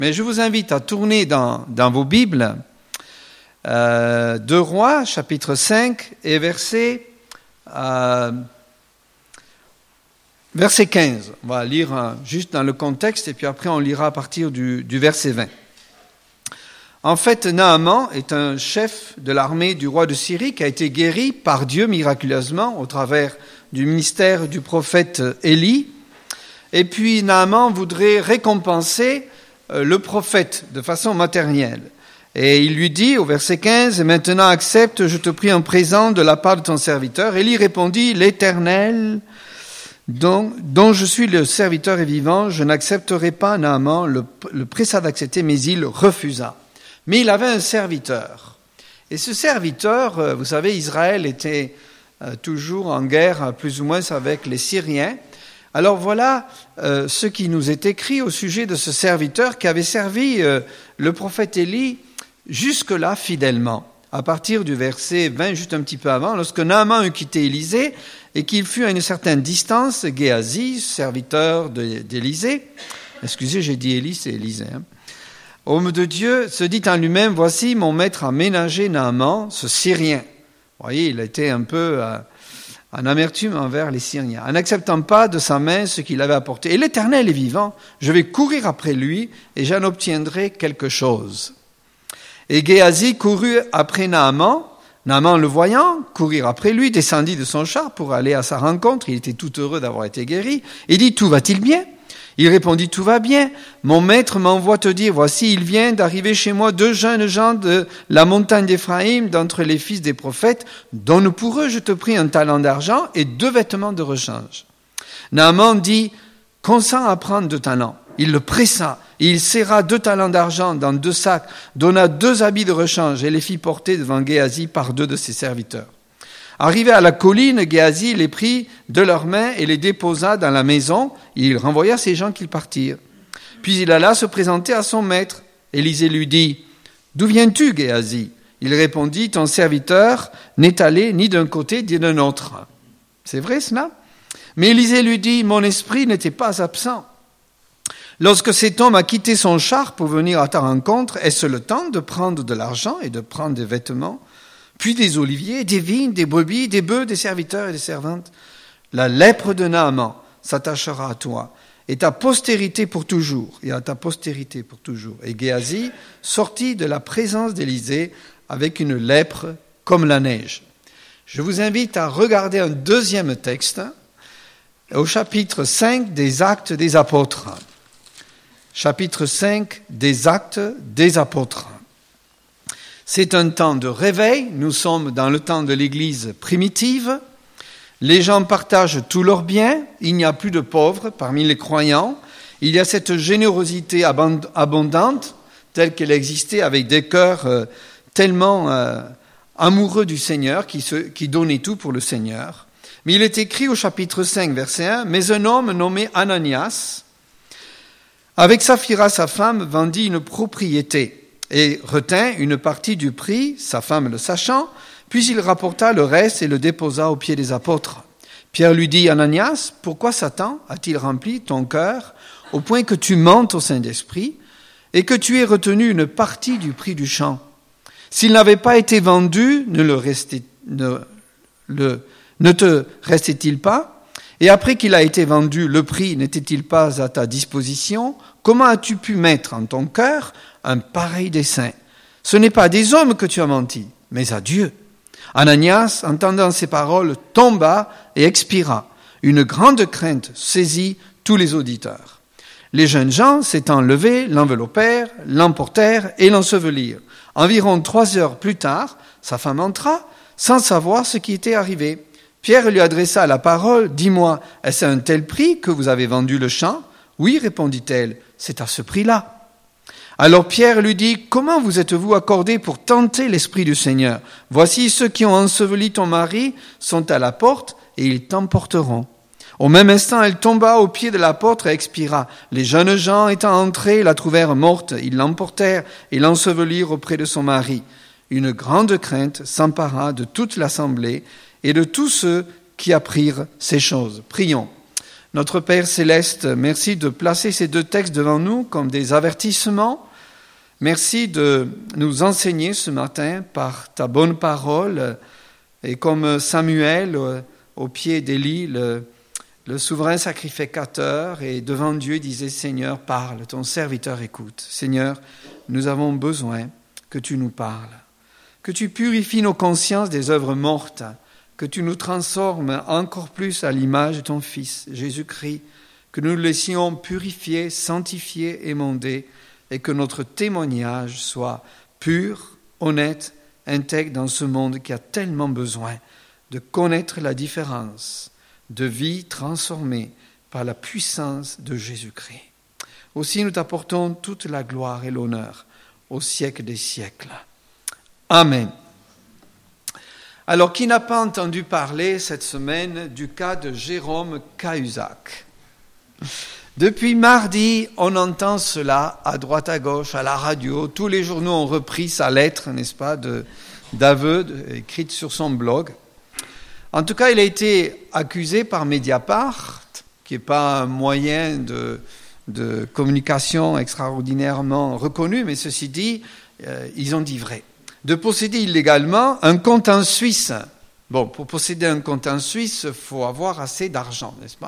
Mais je vous invite à tourner dans vos Bibles 2 Rois, chapitre 5 et verset 15. On va lire juste dans le contexte et puis après on lira à partir du verset 20. En fait, Naaman est un chef de l'armée du roi de Syrie qui a été guéri par Dieu miraculeusement au travers du ministère du prophète Élie. Et puis Naaman voudrait récompenser le prophète de façon matérielle. Et il lui dit au verset 15, « Maintenant accepte, je te prie, un présent de la part de ton serviteur. » Élie répondit, « L'Éternel, dont je suis le serviteur et vivant, je n'accepterai pas. » Naaman le pressa d'accepter, mais il refusa. Mais il avait un serviteur. Et ce serviteur, vous savez, Israël était toujours en guerre, plus ou moins, avec les Syriens. Alors voilà ce qui nous est écrit au sujet de ce serviteur qui avait servi le prophète Élie jusque-là fidèlement. À partir du verset 20, juste un petit peu avant, lorsque Naaman eut quitté Élysée et qu'il fut à une certaine distance, Géasi, serviteur d'Élysée, excusez, j'ai dit Élie, c'est Élysée, homme de Dieu, se dit en lui-même, « Voici, mon maître a ménagé Naaman, ce Syrien. » Vous voyez, il était un peu en amertume envers les Syriens, en n'acceptant pas de sa main ce qu'il avait apporté. « Et l'Éternel est vivant, je vais courir après lui et j'en obtiendrai quelque chose. » Et Géasi courut après Naaman. Naaman, le voyant, courir après lui, descendit de son char pour aller à sa rencontre. Il était tout heureux d'avoir été guéri. Il dit, « Tout va-t-il bien ?» Il répondit, « Tout va bien. Mon maître m'envoie te dire, voici, il vient d'arriver chez moi 2 jeunes gens de la montagne d'Éphraïm, d'entre les fils des prophètes. Donne pour eux, je te prie, un talent d'argent et 2 vêtements de rechange. » Naaman dit, « Consens à prendre 2 talents. » Il le pressa, et il serra 2 talents d'argent dans 2 sacs, donna 2 habits de rechange et les fit porter devant Géasi par 2 de ses serviteurs. Arrivé à la colline, Géasi les prit de leurs mains et les déposa dans la maison. Il renvoya ces gens qu'ils partirent. Puis il alla se présenter à son maître. Élisée lui dit, « D'où viens-tu, Géasi ?» Il répondit, « Ton serviteur n'est allé ni d'un côté ni d'un autre. » C'est vrai cela ? Mais Élisée lui dit, « Mon esprit n'était pas absent. Lorsque cet homme a quitté son char pour venir à ta rencontre, est-ce le temps de prendre de l'argent et de prendre des vêtements, puis des oliviers, des vignes, des brebis, des bœufs, des serviteurs et des servantes? La lèpre de Naaman s'attachera à toi, et ta postérité pour toujours, et à ta postérité pour toujours. » Et Géasi sortit de la présence d'Élisée avec une lèpre comme la neige. Je vous invite à regarder un deuxième texte au chapitre 5 des Actes des Apôtres. Chapitre 5 des Actes des Apôtres. C'est un temps de réveil. Nous sommes dans le temps de l'Église primitive. Les gens partagent tous leurs biens. Il n'y a plus de pauvres parmi les croyants. Il y a cette générosité abondante telle qu'elle existait avec des cœurs tellement amoureux du Seigneur qui donnaient tout pour le Seigneur. Mais il est écrit au chapitre 5, verset 1, « Mais un homme nommé Ananias, avec Saphira, sa femme, vendit une propriété et retint une partie du prix, sa femme le sachant, puis il rapporta le reste et le déposa aux pieds des apôtres. Pierre lui dit, « Ananias, pourquoi Satan a-t-il rempli ton cœur au point que tu mentes au Saint-Esprit et que tu aies retenu une partie du prix du champ? S'il n'avait pas été vendu, ne te restait-il pas? Et après qu'il a été vendu, le prix n'était-il pas à ta disposition? Comment as-tu pu mettre en ton cœur un pareil dessein? Ce n'est pas à des hommes que tu as menti, mais à Dieu. » Ananias, entendant ces paroles, tomba et expira. Une grande crainte saisit tous les auditeurs. Les jeunes gens, s'étant levés, l'enveloppèrent, l'emportèrent et l'ensevelirent. Environ 3 heures plus tard, sa femme entra, sans savoir ce qui était arrivé. Pierre lui adressa la parole, « Dis-moi, est-ce à un tel prix que vous avez vendu le champ ?» « Oui, répondit-elle, c'est à ce prix-là. » Alors Pierre lui dit, « Comment vous êtes-vous accordés pour tenter l'Esprit du Seigneur? Voici ceux qui ont enseveli ton mari sont à la porte et ils t'emporteront. » Au même instant, elle tomba au pied de la porte et expira. Les jeunes gens étant entrés, la trouvèrent morte. Ils l'emportèrent et l'ensevelirent auprès de son mari. Une grande crainte s'empara de toute l'assemblée et de tous ceux qui apprirent ces choses. Prions. Notre Père céleste, merci de placer ces deux textes devant nous comme des avertissements. Merci de nous enseigner ce matin par ta bonne parole et comme Samuel au pied d'Élie, le souverain sacrificateur, et devant Dieu disait « Seigneur, parle, ton serviteur écoute. Seigneur, nous avons besoin que tu nous parles, que tu purifies nos consciences des œuvres mortes, que tu nous transformes encore plus à l'image de ton Fils, Jésus-Christ, que nous le laissions purifier, sanctifier, émonder, et que notre témoignage soit pur, honnête, intègre dans ce monde qui a tellement besoin de connaître la différence de vie transformée par la puissance de Jésus-Christ. Aussi, nous t'apportons toute la gloire et l'honneur au siècle des siècles. Amen. Alors, qui n'a pas entendu parler cette semaine du cas de Jérôme Cahuzac ? Depuis mardi, on entend cela à droite à gauche, à la radio. Tous les journaux ont repris sa lettre, n'est-ce pas, d'aveu écrite sur son blog. En tout cas, il a été accusé par Mediapart, qui n'est pas un moyen de communication extraordinairement reconnu, mais ceci dit, ils ont dit vrai, de posséder illégalement un compte en Suisse. Bon, pour posséder un compte en Suisse, il faut avoir assez d'argent, n'est-ce pas ?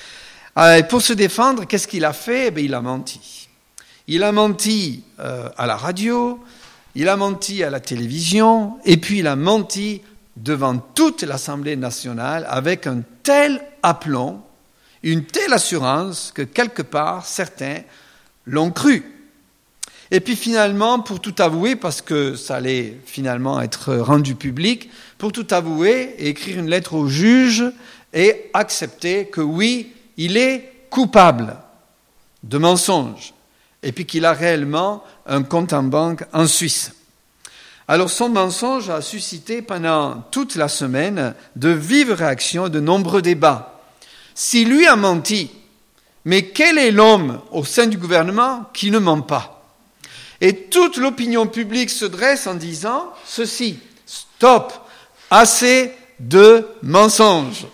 Pour se défendre, qu'est-ce qu'il a fait ? Il a menti. Il a menti à la radio, il a menti à la télévision, et puis il a menti devant toute l'Assemblée nationale avec un tel aplomb, une telle assurance que quelque part, certains l'ont cru. Et puis finalement, pour tout avouer, parce que ça allait finalement être rendu public, pour tout avouer et écrire une lettre au juge et accepter que oui, il est coupable de mensonge et puis qu'il a réellement un compte en banque en Suisse. Alors son mensonge a suscité pendant toute la semaine de vives réactions, de nombreux débats. Si lui a menti, mais quel est l'homme au sein du gouvernement qui ne ment pas ? Et toute l'opinion publique se dresse en disant ceci, stop, assez de mensonges.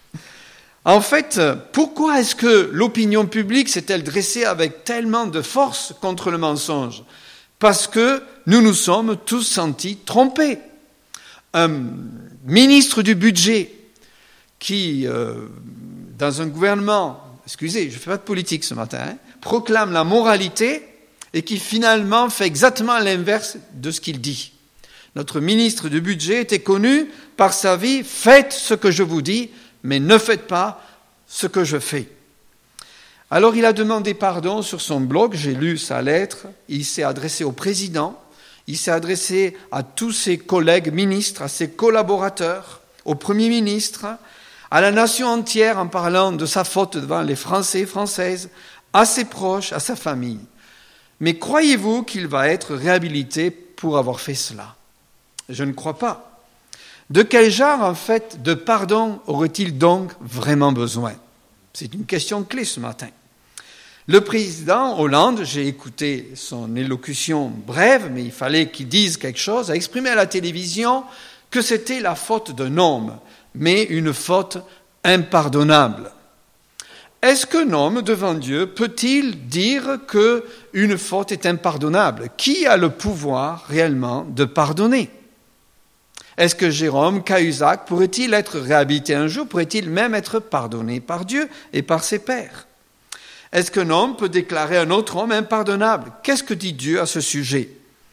En fait, pourquoi est-ce que l'opinion publique s'est-elle dressée avec tellement de force contre le mensonge ? Parce que nous nous sommes tous sentis trompés. Un ministre du budget qui, dans un gouvernement, excusez, je ne fais pas de politique ce matin, proclame la moralité et qui finalement fait exactement l'inverse de ce qu'il dit. Notre ministre du budget était connu par sa vie, faites ce que je vous dis, mais ne faites pas ce que je fais. Alors il a demandé pardon sur son blog, j'ai lu sa lettre, il s'est adressé au président, il s'est adressé à tous ses collègues ministres, à ses collaborateurs, au Premier ministre, à la nation entière en parlant de sa faute devant les Français et Françaises, à ses proches, à sa famille. Mais croyez-vous qu'il va être réhabilité pour avoir fait cela ? Je ne crois pas. De quel genre, en fait, de pardon aurait-il donc vraiment besoin ? C'est une question clé ce matin. Le président Hollande, j'ai écouté son élocution brève, mais il fallait qu'il dise quelque chose, a exprimé à la télévision que c'était la faute d'un homme, mais une faute impardonnable. Est-ce qu'un homme devant Dieu peut-il dire qu'une faute est impardonnable ? Qui a le pouvoir réellement de pardonner ? Est-ce que Jérôme Cahuzac pourrait-il être réhabilité un jour ? Pourrait-il même être pardonné par Dieu et par ses pairs ? Est-ce qu'un homme peut déclarer un autre homme impardonnable ? Qu'est-ce que dit Dieu à ce sujet ?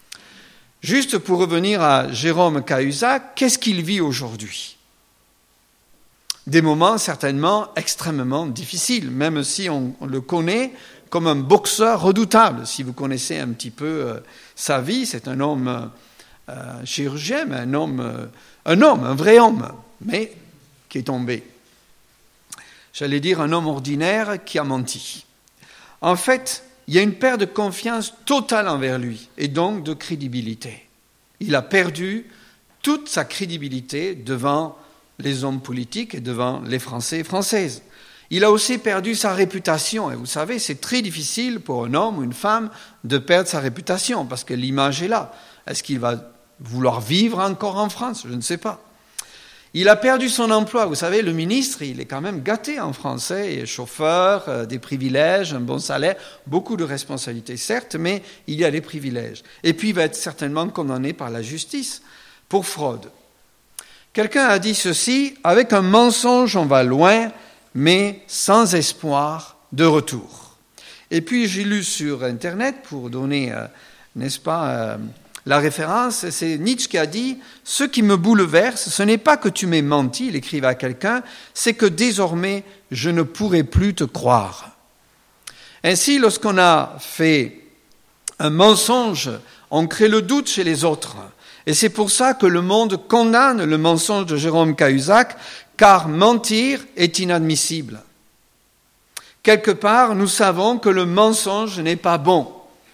Juste pour revenir à Jérôme Cahuzac, qu'est-ce qu'il vit aujourd'hui ? Des moments certainement extrêmement difficiles, même si on le connaît comme un boxeur redoutable. Si vous connaissez un petit peu sa vie, c'est un homme chirurgien, mais un vrai homme, mais qui est tombé. J'allais dire un homme ordinaire qui a menti. En fait, il y a une perte de confiance totale envers lui et donc de crédibilité. Il a perdu toute sa crédibilité devant les hommes politiques et devant les Français et Françaises. Il a aussi perdu sa réputation. Et vous savez, c'est très difficile pour un homme ou une femme de perdre sa réputation parce que l'image est là. Est-ce qu'il va vouloir vivre encore en France ? Je ne sais pas. Il a perdu son emploi. Vous savez, le ministre, il est quand même gâté en français. Il est chauffeur, des privilèges, un bon salaire, beaucoup de responsabilités, certes, mais il y a des privilèges. Et puis, il va être certainement condamné par la justice pour fraude. Quelqu'un a dit ceci, « Avec un mensonge, on va loin, mais sans espoir de retour. » Et puis, j'ai lu sur Internet, pour donner, n'est-ce pas, la référence, c'est Nietzsche qui a dit « Ce qui me bouleverse, ce n'est pas que tu m'aies menti, il écrivait à quelqu'un, c'est que désormais, je ne pourrai plus te croire. » Ainsi, lorsqu'on a fait un mensonge, on crée le doute chez les autres. Et c'est pour ça que le monde condamne le mensonge de Jérôme Cahuzac, car mentir est inadmissible. Quelque part, nous savons que le mensonge n'est pas bon.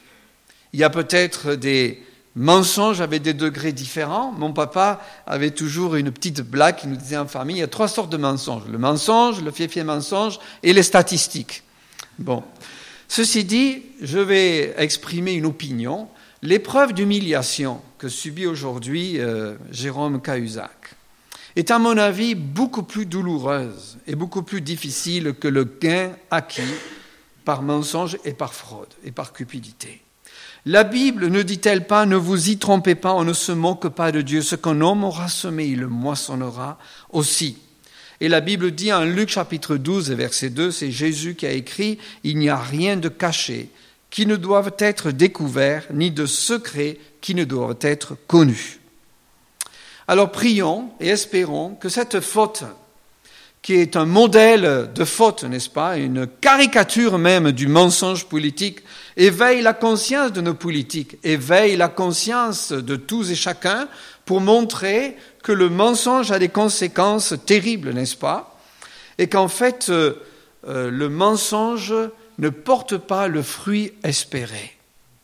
Il y a peut-être des mensonges avec des degrés différents. Mon papa avait toujours une petite blague qui nous disait en famille, il y a 3 sortes de mensonges. Le mensonge, le fief mensonge et les statistiques. Bon. Ceci dit, je vais exprimer une opinion. L'épreuve d'humiliation que subit aujourd'hui Jérôme Cahuzac est à mon avis beaucoup plus douloureuse et beaucoup plus difficile que le gain acquis par mensonge et par fraude et par cupidité. La Bible ne dit-elle pas « Ne vous y trompez pas, on ne se moque pas de Dieu. Ce qu'un homme aura semé, il le moissonnera aussi. » Et la Bible dit en Luc chapitre 12, verset 2, c'est Jésus qui a écrit « Il n'y a rien de caché qui ne doive être découvert, ni de secret qui ne doivent être connus. » Alors prions et espérons que cette faute, qui est un modèle de faute, n'est-ce pas, une caricature même du mensonge politique, éveille la conscience de nos politiques, éveille la conscience de tous et chacun pour montrer que le mensonge a des conséquences terribles, n'est-ce pas, et qu'en fait, le mensonge ne porte pas le fruit espéré,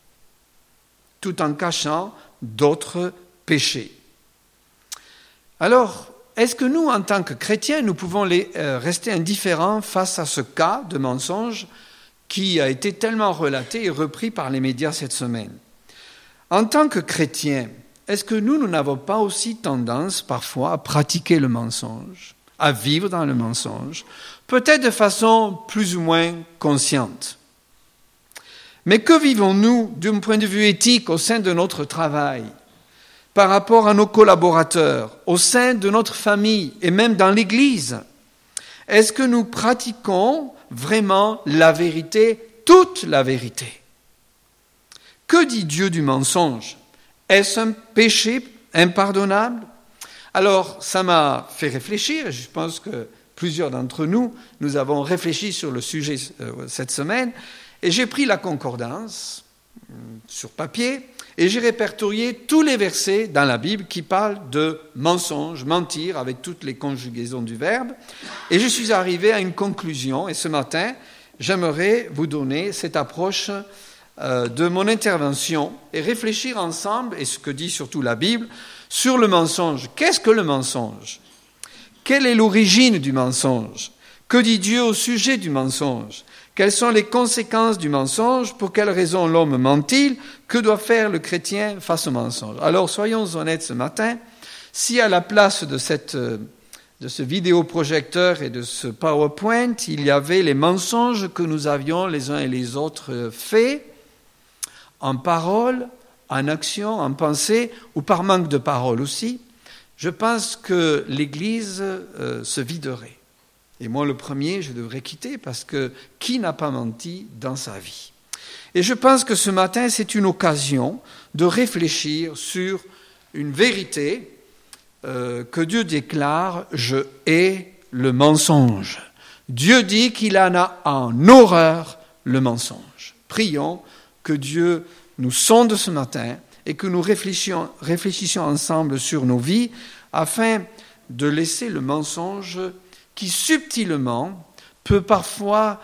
tout en cachant d'autres péchés. Alors, est-ce que nous, en tant que chrétiens, nous pouvons rester indifférents face à ce cas de mensonge qui a été tellement relaté et repris par les médias cette semaine? En tant que chrétiens, est-ce que nous n'avons pas aussi tendance parfois à pratiquer le mensonge, à vivre dans le mensonge, peut-être de façon plus ou moins consciente? Mais que vivons-nous d'un point de vue éthique au sein de notre travail, par rapport à nos collaborateurs, au sein de notre famille et même dans l'Église? Est-ce que nous pratiquons vraiment la vérité, toute la vérité? Que dit Dieu du mensonge? Est-ce un péché impardonnable? Alors, ça m'a fait réfléchir, et je pense que plusieurs d'entre nous, nous avons réfléchi sur le sujet cette semaine, et j'ai pris la concordance sur papier, et j'ai répertorié tous les versets dans la Bible qui parlent de mensonge, mentir, avec toutes les conjugaisons du verbe. Et je suis arrivé à une conclusion. Et ce matin, j'aimerais vous donner cette approche de mon intervention et réfléchir ensemble, et ce que dit surtout la Bible, sur le mensonge. Qu'est-ce que le mensonge? Quelle est l'origine du mensonge? Que dit Dieu au sujet du mensonge? Quelles sont les conséquences du mensonge? Pour quelles raisons l'homme ment-il? Que doit faire le chrétien face au mensonge? Alors, soyons honnêtes ce matin. Si à la place de ce vidéoprojecteur et de ce PowerPoint, il y avait les mensonges que nous avions les uns et les autres faits, en parole, en action, en pensée, ou par manque de parole aussi, je pense que l'Église se viderait. Et moi, le premier, je devrais quitter parce que qui n'a pas menti dans sa vie? Et je pense que ce matin, c'est une occasion de réfléchir sur une vérité que Dieu déclare « Je hais le mensonge ». Dieu dit qu'il en a en horreur le mensonge. Prions que Dieu nous sonde ce matin et que nous réfléchissions ensemble sur nos vies afin de laisser le mensonge qui subtilement peut parfois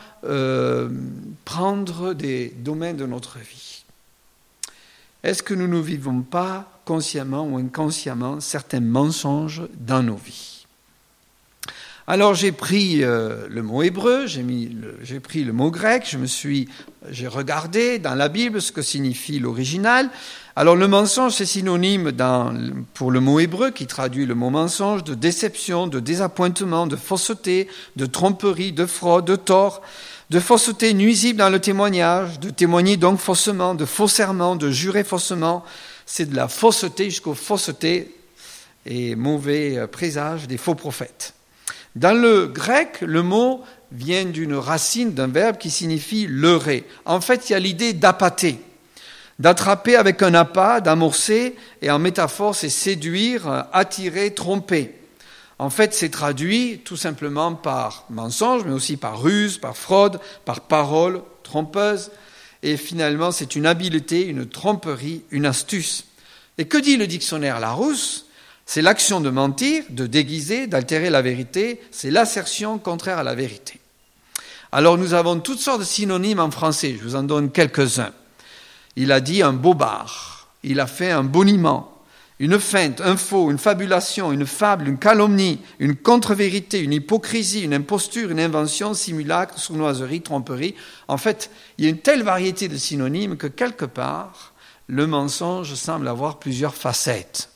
prendre des domaines de notre vie. Est-ce que nous ne vivons pas consciemment ou inconsciemment certains mensonges dans nos vies? Alors j'ai pris le mot hébreu, j'ai pris le mot grec, j'ai regardé dans la Bible ce que signifie l'original. Alors le mensonge, c'est synonyme pour le mot hébreu qui traduit le mot mensonge, de déception, de désappointement, de fausseté, de tromperie, de fraude, de tort, de fausseté nuisible dans le témoignage, de témoigner donc faussement, de faux serment, de jurer faussement. C'est de la fausseté jusqu'aux faussetés et mauvais présage des faux prophètes. Dans le grec, le mot vient d'une racine, d'un verbe qui signifie leurrer. En fait, il y a l'idée d'appâter, d'attraper avec un appât, d'amorcer, et en métaphore, c'est séduire, attirer, tromper. En fait, c'est traduit tout simplement par mensonge, mais aussi par ruse, par fraude, par parole trompeuse. Et finalement, c'est une habileté, une tromperie, une astuce. Et que dit le dictionnaire Larousse ? C'est l'action de mentir, de déguiser, d'altérer la vérité. C'est l'assertion contraire à la vérité. Alors, nous avons toutes sortes de synonymes en français. Je vous en donne quelques-uns. Il a dit un bobard. Il a fait un boniment. Une feinte, un faux, une fabulation, une fable, une calomnie, une contre-vérité, une hypocrisie, une imposture, une invention, simulacre, sournoiserie, tromperie. En fait, il y a une telle variété de synonymes que quelque part, le mensonge semble avoir plusieurs facettes.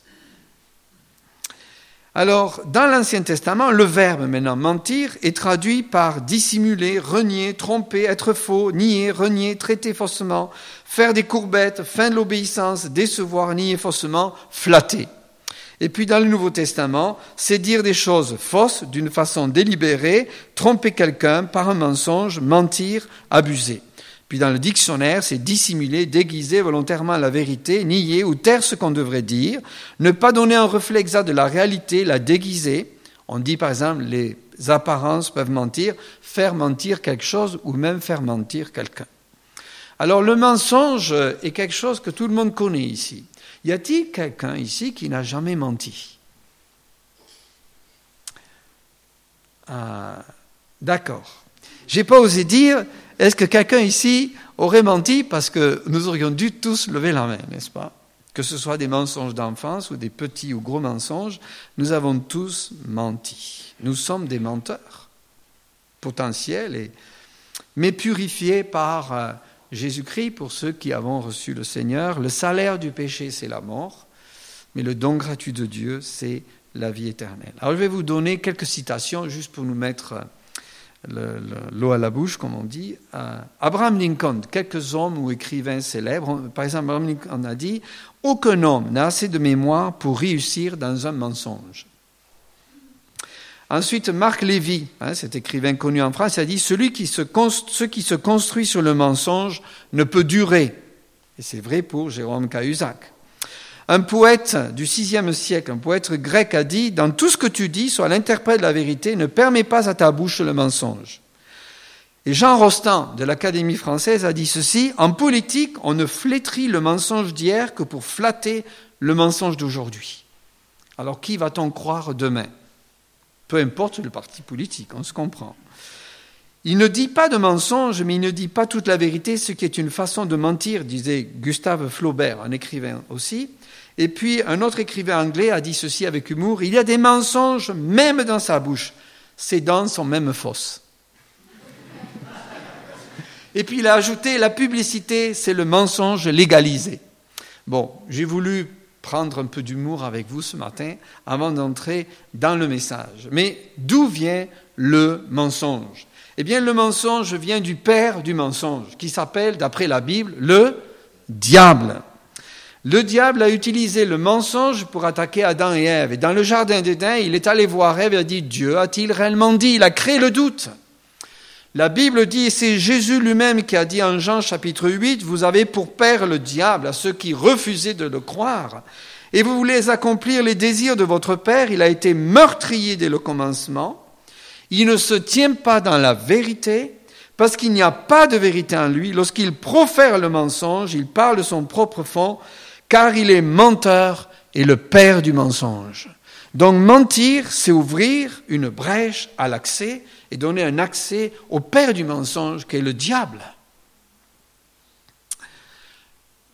Alors, dans l'Ancien Testament, le verbe maintenant mentir est traduit par dissimuler, renier, tromper, être faux, nier, renier, traiter faussement, faire des courbettes, feindre l'obéissance, décevoir, nier faussement, flatter. Et puis dans le Nouveau Testament, c'est dire des choses fausses d'une façon délibérée, tromper quelqu'un par un mensonge, mentir, abuser. Puis dans le dictionnaire, c'est dissimuler, déguiser volontairement la vérité, nier ou taire ce qu'on devrait dire, ne pas donner un reflet exact de la réalité, la déguiser. On dit par exemple, les apparences peuvent mentir, faire mentir quelque chose ou même faire mentir quelqu'un. Alors le mensonge est quelque chose que tout le monde connaît ici. Y a-t-il quelqu'un ici qui n'a jamais menti ? D'accord. J'ai pas osé dire, est-ce que quelqu'un ici aurait menti parce que nous aurions dû tous lever la main, n'est-ce pas ? Que ce soit des mensonges d'enfance ou des petits ou gros mensonges, nous avons tous menti. Nous sommes des menteurs potentiels, mais purifiés par Jésus-Christ pour ceux qui avons reçu le Seigneur. Le salaire du péché, c'est la mort, mais le don gratuit de Dieu, c'est la vie éternelle. Alors je vais vous donner quelques citations juste pour nous mettre l'eau à la bouche, comme on dit. Abraham Lincoln, quelques hommes ou écrivains célèbres, par exemple, Abraham Lincoln a dit « Aucun homme n'a assez de mémoire pour réussir dans un mensonge ». Ensuite, Marc Lévy, cet écrivain connu en France, a dit « Ce qui se construit sur le mensonge ne peut durer ». Et c'est vrai pour Jérôme Cahuzac. Un poète du VIe siècle, un poète grec a dit « Dans tout ce que tu dis, sois l'interprète de la vérité, ne permets pas à ta bouche le mensonge ». Et Jean Rostand, de l'Académie française, a dit ceci « En politique, on ne flétrit le mensonge d'hier que pour flatter le mensonge d'aujourd'hui. » Alors qui va-t-on croire demain ? Peu importe le parti politique, on se comprend. Il ne dit pas de mensonge, mais il ne dit pas toute la vérité, ce qui est une façon de mentir, disait Gustave Flaubert, un écrivain aussi. Et puis, un autre écrivain anglais a dit ceci avec humour, « Il y a des mensonges même dans sa bouche. Ses dents sont même fausses. » Et puis, il a ajouté, « La publicité, c'est le mensonge légalisé. » Bon, j'ai voulu prendre un peu d'humour avec vous ce matin avant d'entrer dans le message. Mais d'où vient le mensonge ? Eh bien, le mensonge vient du père du mensonge, qui s'appelle, d'après la Bible, le diable. Le diable a utilisé le mensonge pour attaquer Adam et Ève. Et dans le jardin d'Éden, il est allé voir Ève et a dit « Dieu a-t-il réellement dit ?» Il a créé le doute. La Bible dit, et c'est Jésus lui-même qui a dit en Jean chapitre 8, « Vous avez pour père le diable, à ceux qui refusaient de le croire. Et vous voulez accomplir les désirs de votre père. Il a été meurtrier dès le commencement. Il ne se tient pas dans la vérité, parce qu'il n'y a pas de vérité en lui. Lorsqu'il profère le mensonge, il parle de son propre fond, car il est menteur et le père du mensonge. » Donc mentir, c'est ouvrir une brèche à l'accès et donner un accès au père du mensonge qui est le diable.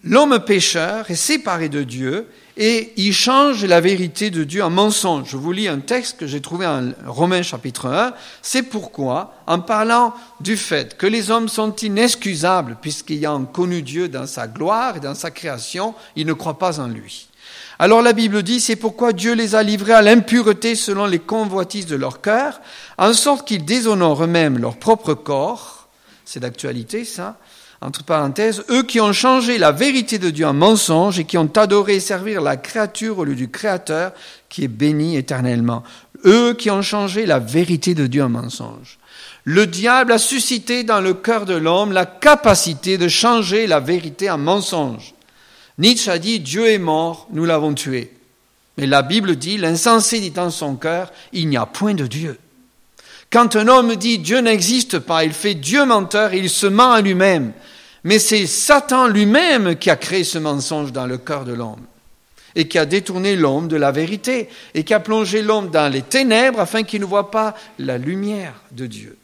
L'homme pécheur est séparé de Dieu et il change la vérité de Dieu en mensonge. Je vous lis un texte que j'ai trouvé en Romains chapitre 1. C'est pourquoi, en parlant du fait que les hommes sont inexcusables puisqu'ayant connu Dieu dans sa gloire et dans sa création, ils ne croient pas en lui. Alors la Bible dit, c'est pourquoi Dieu les a livrés à l'impureté selon les convoitises de leur cœur, en sorte qu'ils déshonorent eux-mêmes leur propre corps. C'est d'actualité ça. Entre parenthèses, eux qui ont changé la vérité de Dieu en mensonge et qui ont adoré et servir la créature au lieu du Créateur qui est béni éternellement. Eux qui ont changé la vérité de Dieu en mensonge. Le diable a suscité dans le cœur de l'homme la capacité de changer la vérité en mensonge. Nietzsche a dit « Dieu est mort, nous l'avons tué ». Mais la Bible dit « L'insensé dit en son cœur, il n'y a point de Dieu ». Quand un homme dit « Dieu n'existe pas », il fait Dieu menteur et il se ment à lui-même. Mais c'est Satan lui-même qui a créé ce mensonge dans le cœur de l'homme et qui a détourné l'homme de la vérité et qui a plongé l'homme dans les ténèbres afin qu'il ne voit pas la lumière de Dieu.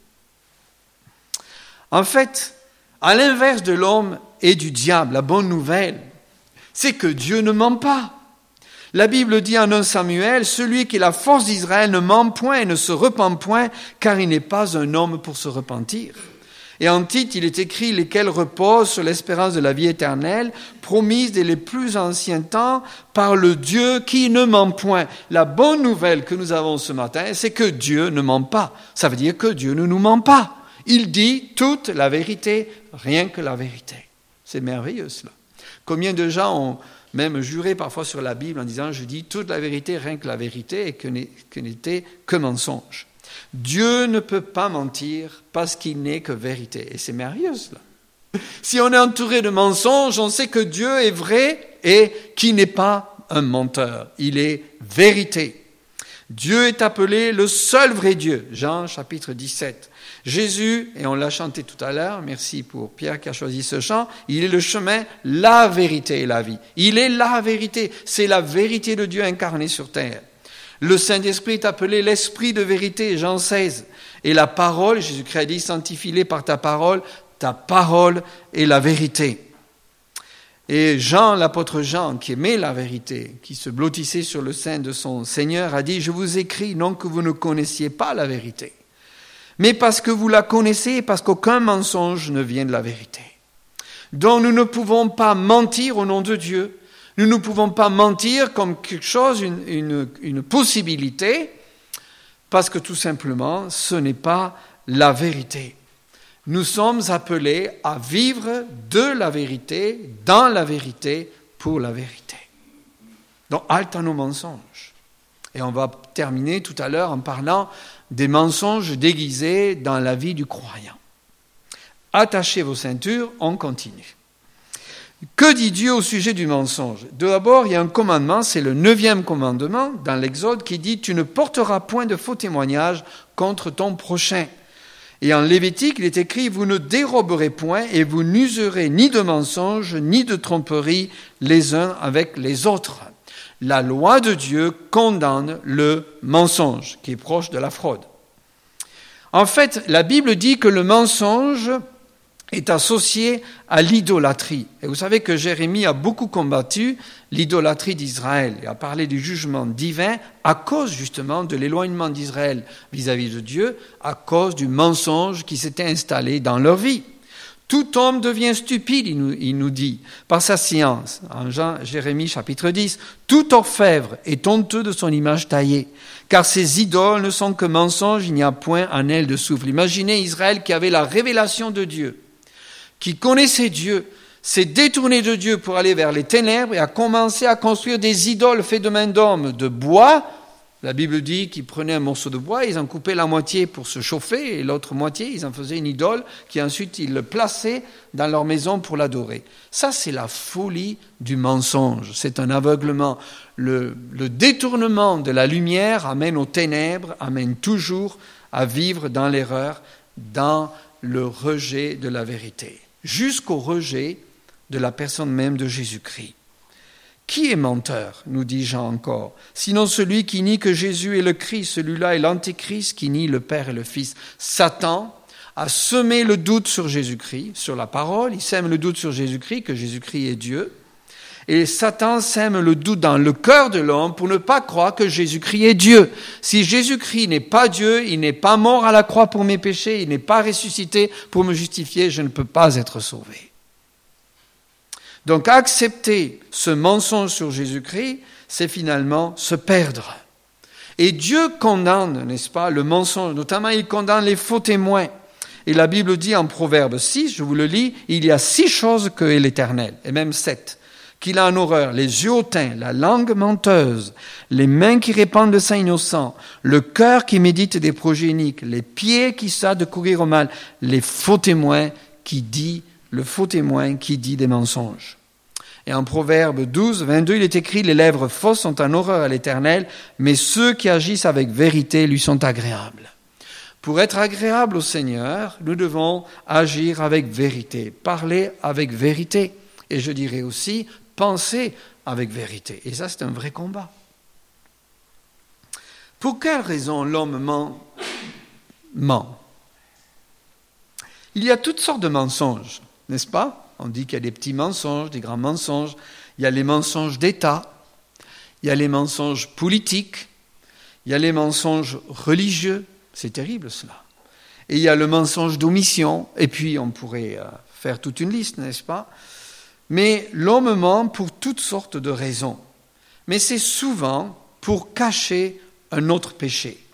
En fait, à l'inverse de l'homme et du diable, la bonne nouvelle, c'est que Dieu ne ment pas. La Bible dit en 1 Samuel, « Celui qui est la force d'Israël ne ment point et ne se repent point, car il n'est pas un homme pour se repentir. » Et en Tite, il est écrit « Lesquels reposent sur l'espérance de la vie éternelle, promise dès les plus anciens temps par le Dieu qui ne ment point. » La bonne nouvelle que nous avons ce matin, c'est que Dieu ne ment pas. Ça veut dire que Dieu ne nous ment pas. Il dit toute la vérité, rien que la vérité. C'est merveilleux cela. Combien de gens ont même juré parfois sur la Bible en disant « Je dis toute la vérité, rien que la vérité, et que n'était que mensonge. » Dieu ne peut pas mentir parce qu'il n'est que vérité. Et c'est merveilleux cela. Si on est entouré de mensonges, on sait que Dieu est vrai et qu'il n'est pas un menteur. Il est vérité. Dieu est appelé le seul vrai Dieu. Jean chapitre 17. Jésus, et on l'a chanté tout à l'heure, merci pour Pierre qui a choisi ce chant, il est le chemin, la vérité et la vie. Il est la vérité, c'est la vérité de Dieu incarnée sur terre. Le Saint-Esprit est appelé l'Esprit de vérité, Jean 16. Et la parole, Jésus-Christ a dit, sanctifie-les par ta parole est la vérité. Et Jean, l'apôtre Jean, qui aimait la vérité, qui se blottissait sur le sein de son Seigneur, a dit, je vous écris non que vous ne connaissiez pas la vérité, mais parce que vous la connaissez et parce qu'aucun mensonge ne vient de la vérité. Donc nous ne pouvons pas mentir au nom de Dieu. Nous ne pouvons pas mentir comme quelque chose, une possibilité, parce que tout simplement, ce n'est pas la vérité. Nous sommes appelés à vivre de la vérité, dans la vérité, pour la vérité. Donc, halte à nos mensonges. Et on va terminer tout à l'heure en parlant des mensonges déguisés dans la vie du croyant. Attachez vos ceintures, on continue. Que dit Dieu au sujet du mensonge ? D'abord, il y a un commandement, c'est le 9e commandement dans l'Exode qui dit « Tu ne porteras point de faux témoignages contre ton prochain ». Et en Lévitique, il est écrit « Vous ne déroberez point et vous n'userez ni de mensonges ni de tromperie les uns avec les autres ». La loi de Dieu condamne le mensonge, qui est proche de la fraude. En fait, la Bible dit que le mensonge est associé à l'idolâtrie. Et vous savez que Jérémie a beaucoup combattu l'idolâtrie d'Israël et a parlé du jugement divin à cause justement de l'éloignement d'Israël vis-à-vis de Dieu, à cause du mensonge qui s'était installé dans leur vie. Tout homme devient stupide, il nous dit, par sa science. En Jérémie chapitre 10, tout orfèvre est honteux de son image taillée, car ses idoles ne sont que mensonges, il n'y a point en elles de souffle. Imaginez Israël qui avait la révélation de Dieu, qui connaissait Dieu, s'est détourné de Dieu pour aller vers les ténèbres et a commencé à construire des idoles faites de main d'homme, de bois. La Bible dit qu'ils prenaient un morceau de bois, ils en coupaient la moitié pour se chauffer et l'autre moitié, ils en faisaient une idole qui ensuite ils le plaçaient dans leur maison pour l'adorer. Ça, c'est la folie du mensonge. C'est un aveuglement. Le détournement de la lumière amène aux ténèbres, amène toujours à vivre dans l'erreur, dans le rejet de la vérité, jusqu'au rejet de la personne même de Jésus-Christ. Qui est menteur, nous dit Jean encore, sinon celui qui nie que Jésus est le Christ, celui-là est l'antéchrist qui nie le Père et le Fils. Satan à semer le doute sur Jésus-Christ, sur la parole. Il sème le doute sur Jésus-Christ, que Jésus-Christ est Dieu. Et Satan sème le doute dans le cœur de l'homme pour ne pas croire que Jésus-Christ est Dieu. Si Jésus-Christ n'est pas Dieu, il n'est pas mort à la croix pour mes péchés, il n'est pas ressuscité pour me justifier, je ne peux pas être sauvé. Donc accepter ce mensonge sur Jésus-Christ, c'est finalement se perdre. Et Dieu condamne, n'est-ce pas, le mensonge, notamment il condamne les faux témoins. Et la Bible dit en Proverbe 6, je vous le lis, il y a 6 choses que est l'Éternel, et même 7. Qu'il a en horreur, les yeux hautains, la langue menteuse, les mains qui répandent le sang innocent, le cœur qui médite des projets iniques, les pieds qui savent de courir au mal, le faux témoin qui dit des mensonges. Et en Proverbe 12, 22, il est écrit, les lèvres fausses sont en horreur à l'Éternel, mais ceux qui agissent avec vérité lui sont agréables. Pour être agréable au Seigneur, nous devons agir avec vérité, parler avec vérité. Et je dirais aussi, penser avec vérité. Et ça, c'est un vrai combat. Pour quelle raison l'homme ment? Il y a toutes sortes de mensonges, n'est-ce pas? On dit qu'il y a des petits mensonges, des grands mensonges. Il y a les mensonges d'État. Il y a les mensonges politiques. Il y a les mensonges religieux. C'est terrible cela. Et il y a le mensonge d'omission. Et puis, on pourrait faire toute une liste, n'est-ce pas? Mais l'homme ment pour toutes sortes de raisons. Mais c'est souvent pour cacher un autre péché.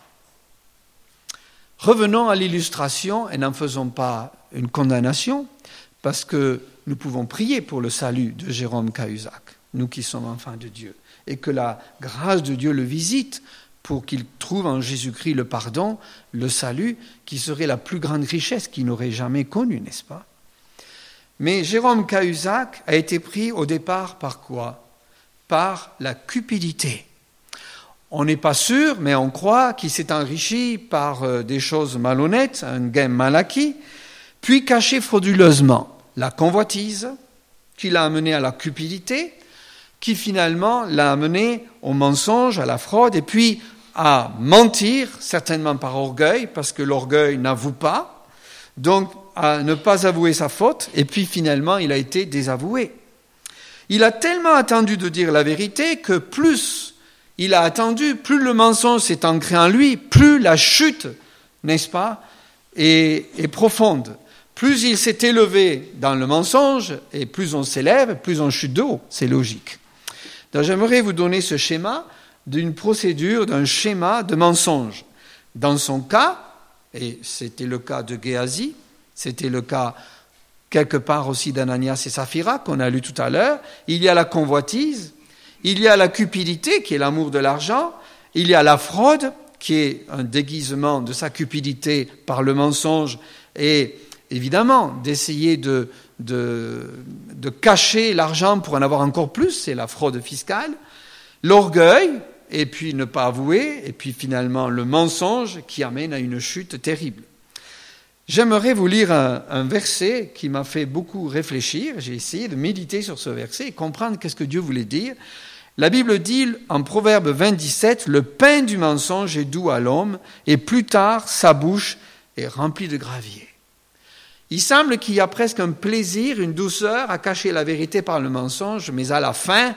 Revenons à l'illustration et n'en faisons pas une condamnation, parce que nous pouvons prier pour le salut de Jérôme Cahuzac, nous qui sommes enfants de Dieu, et que la grâce de Dieu le visite pour qu'il trouve en Jésus-Christ le pardon, le salut, qui serait la plus grande richesse qu'il n'aurait jamais connue, n'est-ce pas? Mais Jérôme Cahuzac a été pris au départ par quoi? Par la cupidité. On n'est pas sûr, mais on croit qu'il s'est enrichi par des choses malhonnêtes, un gain mal acquis, puis caché frauduleusement. La convoitise, qui l'a amené à la cupidité, qui finalement l'a amené au mensonge, à la fraude, et puis à mentir, certainement par orgueil, parce que l'orgueil n'avoue pas, donc à ne pas avouer sa faute, et puis finalement il a été désavoué. Il a tellement attendu de dire la vérité que plus il a attendu, plus le mensonge s'est ancré en lui, plus la chute, n'est-ce pas, est profonde. Plus il s'est élevé dans le mensonge, et plus on s'élève, plus on chute de haut, c'est logique. Donc j'aimerais vous donner ce schéma d'une procédure, d'un schéma de mensonge. Dans son cas, et c'était le cas de Géasi, c'était le cas quelque part aussi d'Ananias et Saphira qu'on a lu tout à l'heure, il y a la convoitise, il y a la cupidité qui est l'amour de l'argent, il y a la fraude qui est un déguisement de sa cupidité par le mensonge et évidemment d'essayer de cacher l'argent pour en avoir encore plus, c'est la fraude fiscale, l'orgueil et puis ne pas avouer et puis finalement le mensonge qui amène à une chute terrible. J'aimerais vous lire un verset qui m'a fait beaucoup réfléchir. J'ai essayé de méditer sur ce verset et comprendre qu'est-ce que Dieu voulait dire. La Bible dit en Proverbe 27, « Le pain du mensonge est doux à l'homme, et plus tard, sa bouche est remplie de gravier. » Il semble qu'il y a presque un plaisir, une douceur à cacher la vérité par le mensonge, mais à la fin,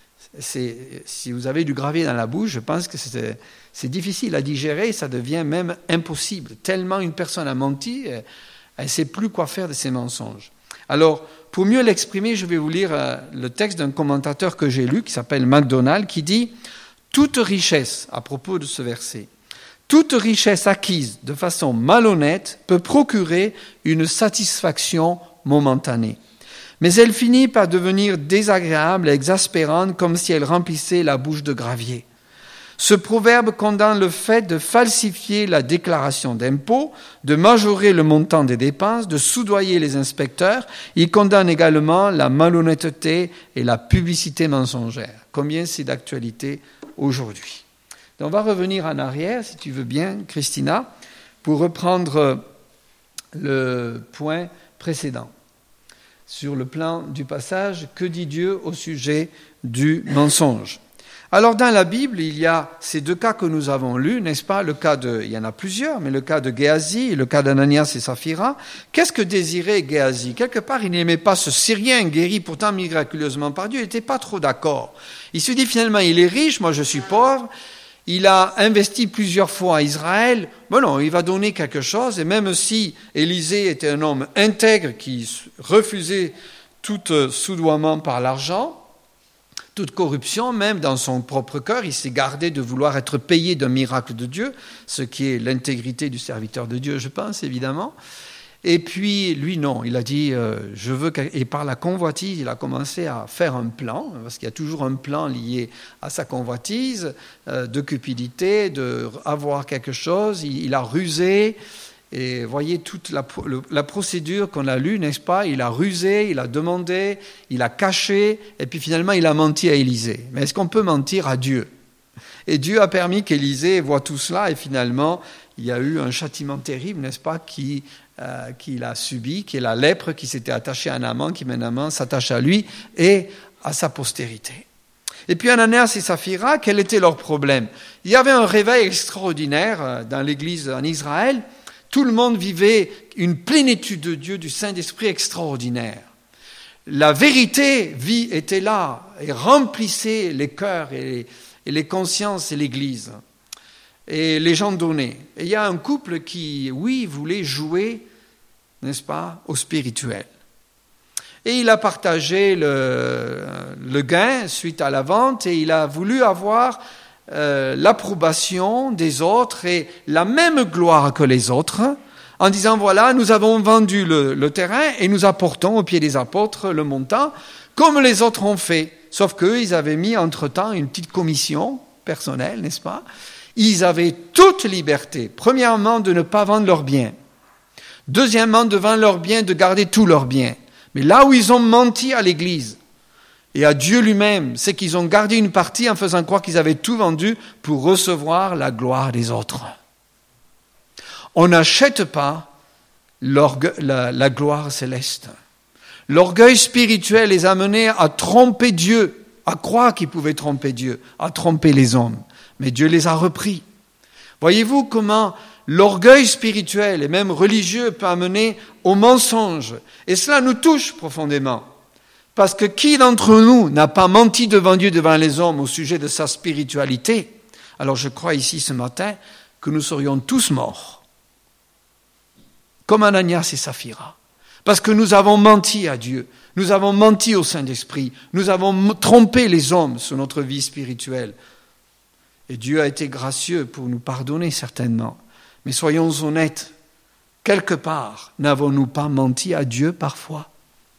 si vous avez du gravier dans la bouche, je pense que c'est difficile à digérer, ça devient même impossible. Tellement une personne a menti, elle ne sait plus quoi faire de ses mensonges. Alors, pour mieux l'exprimer, je vais vous lire le texte d'un commentateur que j'ai lu, qui s'appelle MacDonald, qui dit « Toute richesse, à propos de ce verset, toute richesse acquise de façon malhonnête peut procurer une satisfaction momentanée. Mais elle finit par devenir désagréable et exaspérante comme si elle remplissait la bouche de gravier. Ce proverbe condamne le fait de falsifier la déclaration d'impôt, de majorer le montant des dépenses, de soudoyer les inspecteurs. Il condamne également la malhonnêteté et la publicité mensongère. Combien c'est d'actualité aujourd'hui. Donc on va revenir en arrière, si tu veux bien, Christina, pour reprendre le point précédent. Sur le plan du passage, que dit Dieu au sujet du mensonge ? Alors dans la Bible, il y a ces deux cas que nous avons lus, n'est-ce pas? Il y en a plusieurs, mais le cas de Géasi et le cas d'Ananias et Saphira. Qu'est-ce que désirait Géasi? Quelque part, il n'aimait pas ce Syrien guéri pourtant miraculeusement par Dieu, il n'était pas trop d'accord. Il se dit finalement, il est riche, moi je suis pauvre, il a investi plusieurs fois à Israël, bon non, il va donner quelque chose, et même si Élisée était un homme intègre qui refusait tout soudoiement par l'argent, toute corruption, même dans son propre cœur, il s'est gardé de vouloir être payé d'un miracle de Dieu, ce qui est l'intégrité du serviteur de Dieu, je pense, évidemment. Et puis, lui, non, il a dit, je veux... Et par la convoitise, il a commencé à faire un plan, parce qu'il y a toujours un plan lié à sa convoitise, de cupidité, d'avoir quelque chose. Il a rusé, et voyez toute la procédure qu'on a lue, n'est-ce pas? Il a rusé, il a demandé, il a caché, et puis finalement, il a menti à Élisée. Mais est-ce qu'on peut mentir à Dieu? Et Dieu a permis qu'Élisée voit tout cela, et finalement, il y a eu un châtiment terrible, n'est-ce pas, qu'il a subi, qui est la lèpre qui s'était attachée à Naaman, qui maintenant s'attache à lui et à sa postérité. Et puis Ananias et Saphira, quel était leur problème? Il y avait un réveil extraordinaire dans l'église en Israël. Tout le monde vivait une plénitude de Dieu, du Saint-Esprit extraordinaire. La vérité était là et remplissait les cœurs et les consciences et l'église. Et les gens donnaient. Et il y a un couple qui, oui, voulait jouer, n'est-ce pas, au spirituel. Et il a partagé le gain suite à la vente et il a voulu avoir l'approbation des autres et la même gloire que les autres en disant, voilà, nous avons vendu le terrain et nous apportons au pied des apôtres le montant comme les autres ont fait. Sauf qu'eux, ils avaient mis entre-temps une petite commission personnelle, n'est-ce pas? Ils avaient toute liberté, premièrement, de ne pas vendre leurs biens. Deuxièmement, de vendre leurs biens, de garder tous leurs biens. Mais là où ils ont menti à l'Église et à Dieu lui-même, c'est qu'ils ont gardé une partie en faisant croire qu'ils avaient tout vendu pour recevoir la gloire des autres. On n'achète pas la gloire céleste. L'orgueil spirituel les a menés à tromper Dieu, à croire qu'ils pouvaient tromper Dieu, à tromper les hommes. Mais Dieu les a repris. Voyez-vous comment l'orgueil spirituel et même religieux peut amener au mensonge. Et cela nous touche profondément. Parce que qui d'entre nous n'a pas menti devant Dieu, devant les hommes au sujet de sa spiritualité? Alors je crois ici ce matin que nous serions tous morts. Comme Ananias et Saphira. Parce que nous avons menti à Dieu. Nous avons menti au Saint-Esprit. Nous avons trompé les hommes sur notre vie spirituelle. Et Dieu a été gracieux pour nous pardonner certainement. Mais soyons honnêtes, quelque part, n'avons-nous pas menti à Dieu parfois?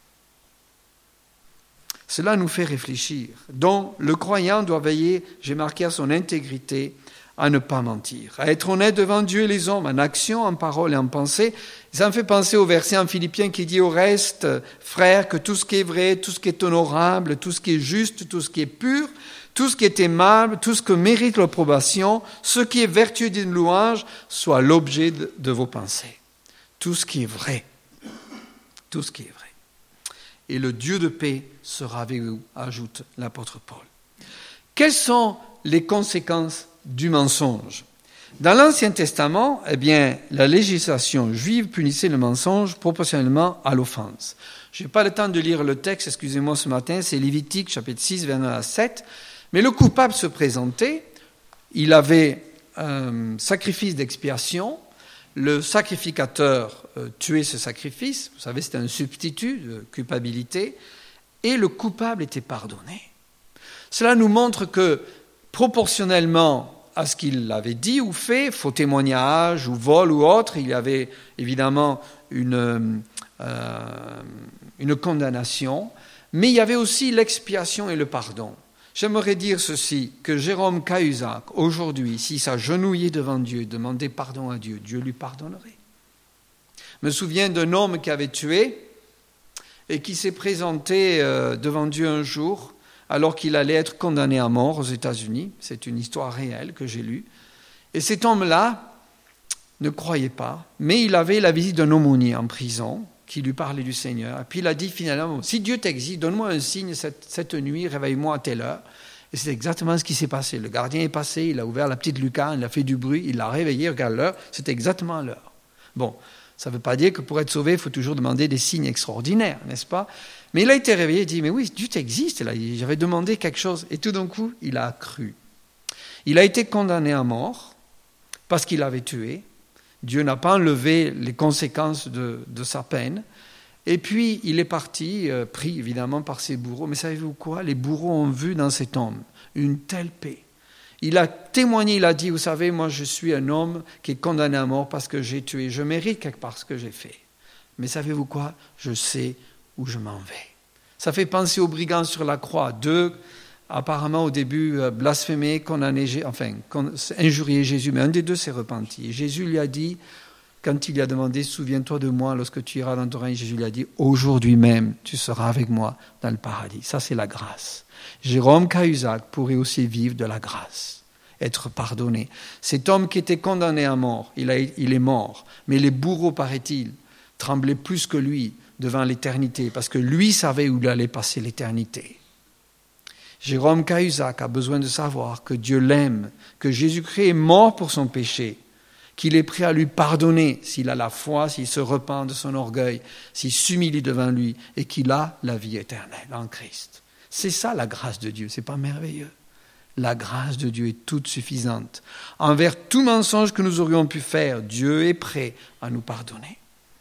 Cela nous fait réfléchir. Donc, le croyant doit veiller, j'ai marqué, à son intégrité, à ne pas mentir, à être honnête devant Dieu et les hommes, en action, en parole et en pensée. Ça me fait penser au verset en Philippiens qui dit au reste, frères, que tout ce qui est vrai, tout ce qui est honorable, tout ce qui est juste, tout ce qui est pur, tout ce qui est aimable, tout ce que mérite l'approbation, ce qui est vertueux d'une louange, soit l'objet de vos pensées. Tout ce qui est vrai. Tout ce qui est vrai. Et le Dieu de paix sera avec vous, ajoute l'apôtre Paul. Quelles sont les conséquences du mensonge? Dans l'Ancien Testament, la législation juive punissait le mensonge proportionnellement à l'offense. Je n'ai pas le temps de lire le texte, excusez-moi ce matin, c'est Lévitique chapitre 6, verset 1 à 7. Mais le coupable se présentait, il avait un sacrifice d'expiation, le sacrificateur tuait ce sacrifice, vous savez c'était un substitut de culpabilité, et le coupable était pardonné. Cela nous montre que proportionnellement à ce qu'il avait dit ou fait, faux témoignage ou vol ou autre, il y avait évidemment une condamnation, mais il y avait aussi l'expiation et le pardon. J'aimerais dire ceci, que Jérôme Cahuzac, aujourd'hui, s'il s'agenouillait devant Dieu, demandait pardon à Dieu, Dieu lui pardonnerait. Je me souviens d'un homme qui avait tué et qui s'est présenté devant Dieu un jour alors qu'il allait être condamné à mort aux États-Unis. C'est une histoire réelle que j'ai lue. Et cet homme-là ne croyait pas, mais il avait la visite d'un aumônier en prison qui lui parlait du Seigneur. Et puis il a dit finalement, si Dieu t'existe, donne-moi un signe cette nuit, réveille-moi à telle heure. Et c'est exactement ce qui s'est passé. Le gardien est passé, il a ouvert la petite lucarne, il a fait du bruit, il l'a réveillé, regarde l'heure, c'était exactement l'heure. Bon, ça ne veut pas dire que pour être sauvé, il faut toujours demander des signes extraordinaires, n'est-ce pas? Mais il a été réveillé, il dit, mais oui, Dieu existe, là, j'avais demandé quelque chose. Et tout d'un coup, il a cru. Il a été condamné à mort parce qu'il avait tué. Dieu n'a pas enlevé les conséquences de sa peine. Et puis, il est parti, pris évidemment par ses bourreaux. Mais savez-vous quoi? Les bourreaux ont vu dans cet homme une telle paix. Il a témoigné, il a dit, vous savez, moi je suis un homme qui est condamné à mort parce que j'ai tué. Je mérite quelque part ce que j'ai fait. Mais savez-vous quoi? Je sais où je m'en vais. Ça fait penser aux brigands sur la croix. Deux, apparemment au début, blasphémé, condamné, injurié Jésus. Mais un des deux s'est repenti. Et Jésus lui a dit, quand il lui a demandé, souviens-toi de moi lorsque tu iras dans ton règne, Jésus lui a dit, aujourd'hui même, tu seras avec moi dans le paradis. Ça, c'est la grâce. Jérôme Cahuzac pourrait aussi vivre de la grâce, être pardonné. Cet homme qui était condamné à mort, il est mort. Mais les bourreaux, paraît-il, tremblaient plus que lui devant l'éternité, parce que lui savait où il allait passer l'éternité. Jérôme Cahuzac a besoin de savoir que Dieu l'aime, que Jésus-Christ est mort pour son péché, qu'il est prêt à lui pardonner s'il a la foi, s'il se repent de son orgueil, s'il s'humilie devant lui et qu'il a la vie éternelle en Christ. C'est ça la grâce de Dieu, c'est pas merveilleux? La grâce de Dieu est toute suffisante. Envers tout mensonge que nous aurions pu faire, Dieu est prêt à nous pardonner.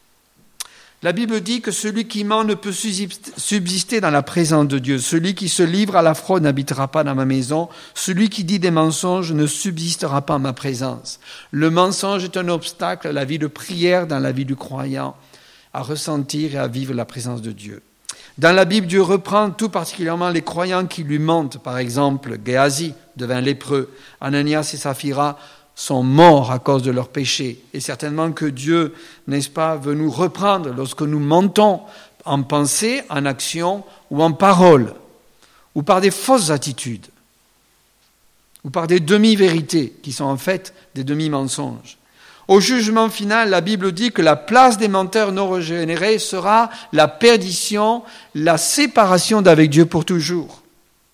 La Bible dit que celui qui ment ne peut subsister dans la présence de Dieu. Celui qui se livre à la fraude n'habitera pas dans ma maison. Celui qui dit des mensonges ne subsistera pas en ma présence. Le mensonge est un obstacle à la vie de prière dans la vie du croyant, à ressentir et à vivre la présence de Dieu. Dans la Bible, Dieu reprend tout particulièrement les croyants qui lui mentent. Par exemple, Géasi devint lépreux. Ananias et Saphira sont morts à cause de leurs péchés. Et certainement que Dieu, n'est-ce pas, veut nous reprendre lorsque nous mentons en pensée, en action ou en parole, ou par des fausses attitudes, ou par des demi-vérités qui sont en fait des demi-mensonges. Au jugement final, la Bible dit que la place des menteurs non régénérés sera la perdition, la séparation d'avec Dieu pour toujours.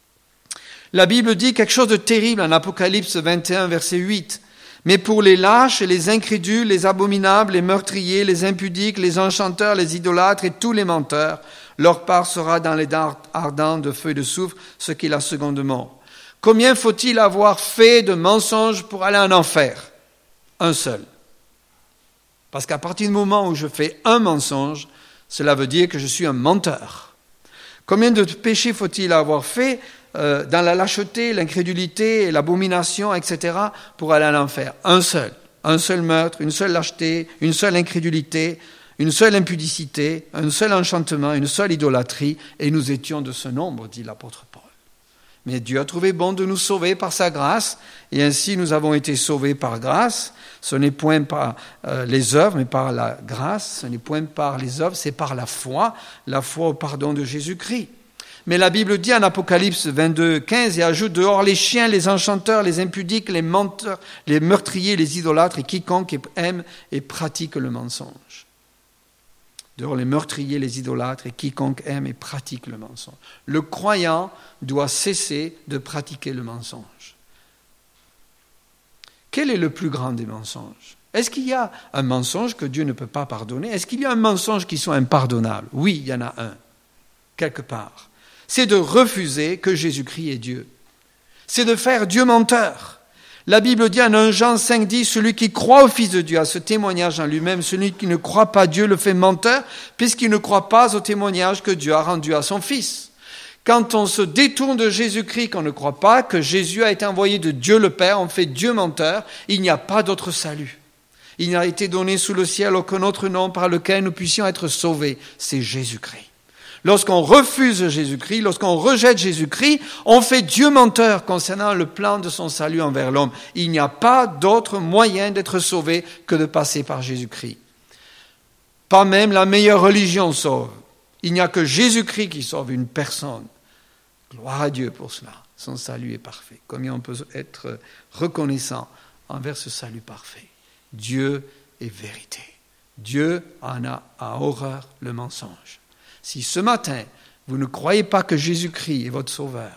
La Bible dit quelque chose de terrible en Apocalypse 21, verset 8. Mais pour les lâches et les incrédules, les abominables, les meurtriers, les impudiques, les enchanteurs, les idolâtres et tous les menteurs, leur part sera dans les dards ardents de feu et de soufre, ce qui est la seconde mort. Combien faut-il avoir fait de mensonges pour aller en enfer? Un seul. Parce qu'à partir du moment où je fais un mensonge, cela veut dire que je suis un menteur. Combien de péchés faut-il avoir fait dans la lâcheté, l'incrédulité, l'abomination, etc., pour aller à l'enfer? Un seul meurtre, une seule lâcheté, une seule incrédulité, une seule impudicité, un seul enchantement, une seule idolâtrie, et nous étions de ce nombre, dit l'apôtre Paul. Mais Dieu a trouvé bon de nous sauver par sa grâce, et ainsi nous avons été sauvés par grâce. Ce n'est point par les œuvres, mais par la grâce. Ce n'est point par les œuvres, c'est par la foi au pardon de Jésus-Christ. Mais la Bible dit en Apocalypse 22, 15, et ajoute dehors les chiens, les enchanteurs, les impudiques, les menteurs, les meurtriers, les idolâtres, et quiconque aime et pratique le mensonge. Dehors les meurtriers, les idolâtres, et quiconque aime et pratique le mensonge. Le croyant doit cesser de pratiquer le mensonge. Quel est le plus grand des mensonges? Est-ce qu'il y a un mensonge que Dieu ne peut pas pardonner? Est-ce qu'il y a un mensonge qui soit impardonnable? Oui, il y en a un, quelque part. C'est de refuser que Jésus-Christ est Dieu. C'est de faire Dieu menteur. La Bible dit en 1 Jean 5,10, celui qui croit au Fils de Dieu a ce témoignage en lui-même, celui qui ne croit pas Dieu le fait menteur, puisqu'il ne croit pas au témoignage que Dieu a rendu à son Fils. Quand on se détourne de Jésus-Christ, qu'on ne croit pas que Jésus a été envoyé de Dieu le Père, on fait Dieu menteur, il n'y a pas d'autre salut. Il n'a été donné sous le ciel aucun autre nom par lequel nous puissions être sauvés, c'est Jésus-Christ. Lorsqu'on refuse Jésus-Christ, lorsqu'on rejette Jésus-Christ, on fait Dieu menteur concernant le plan de son salut envers l'homme. Il n'y a pas d'autre moyen d'être sauvé que de passer par Jésus-Christ. Pas même la meilleure religion sauve. Il n'y a que Jésus-Christ qui sauve une personne. Gloire à Dieu pour cela. Son salut est parfait. Combien on peut être reconnaissant envers ce salut parfait. Dieu est vérité. Dieu en a horreur le mensonge. Si ce matin, vous ne croyez pas que Jésus-Christ est votre sauveur,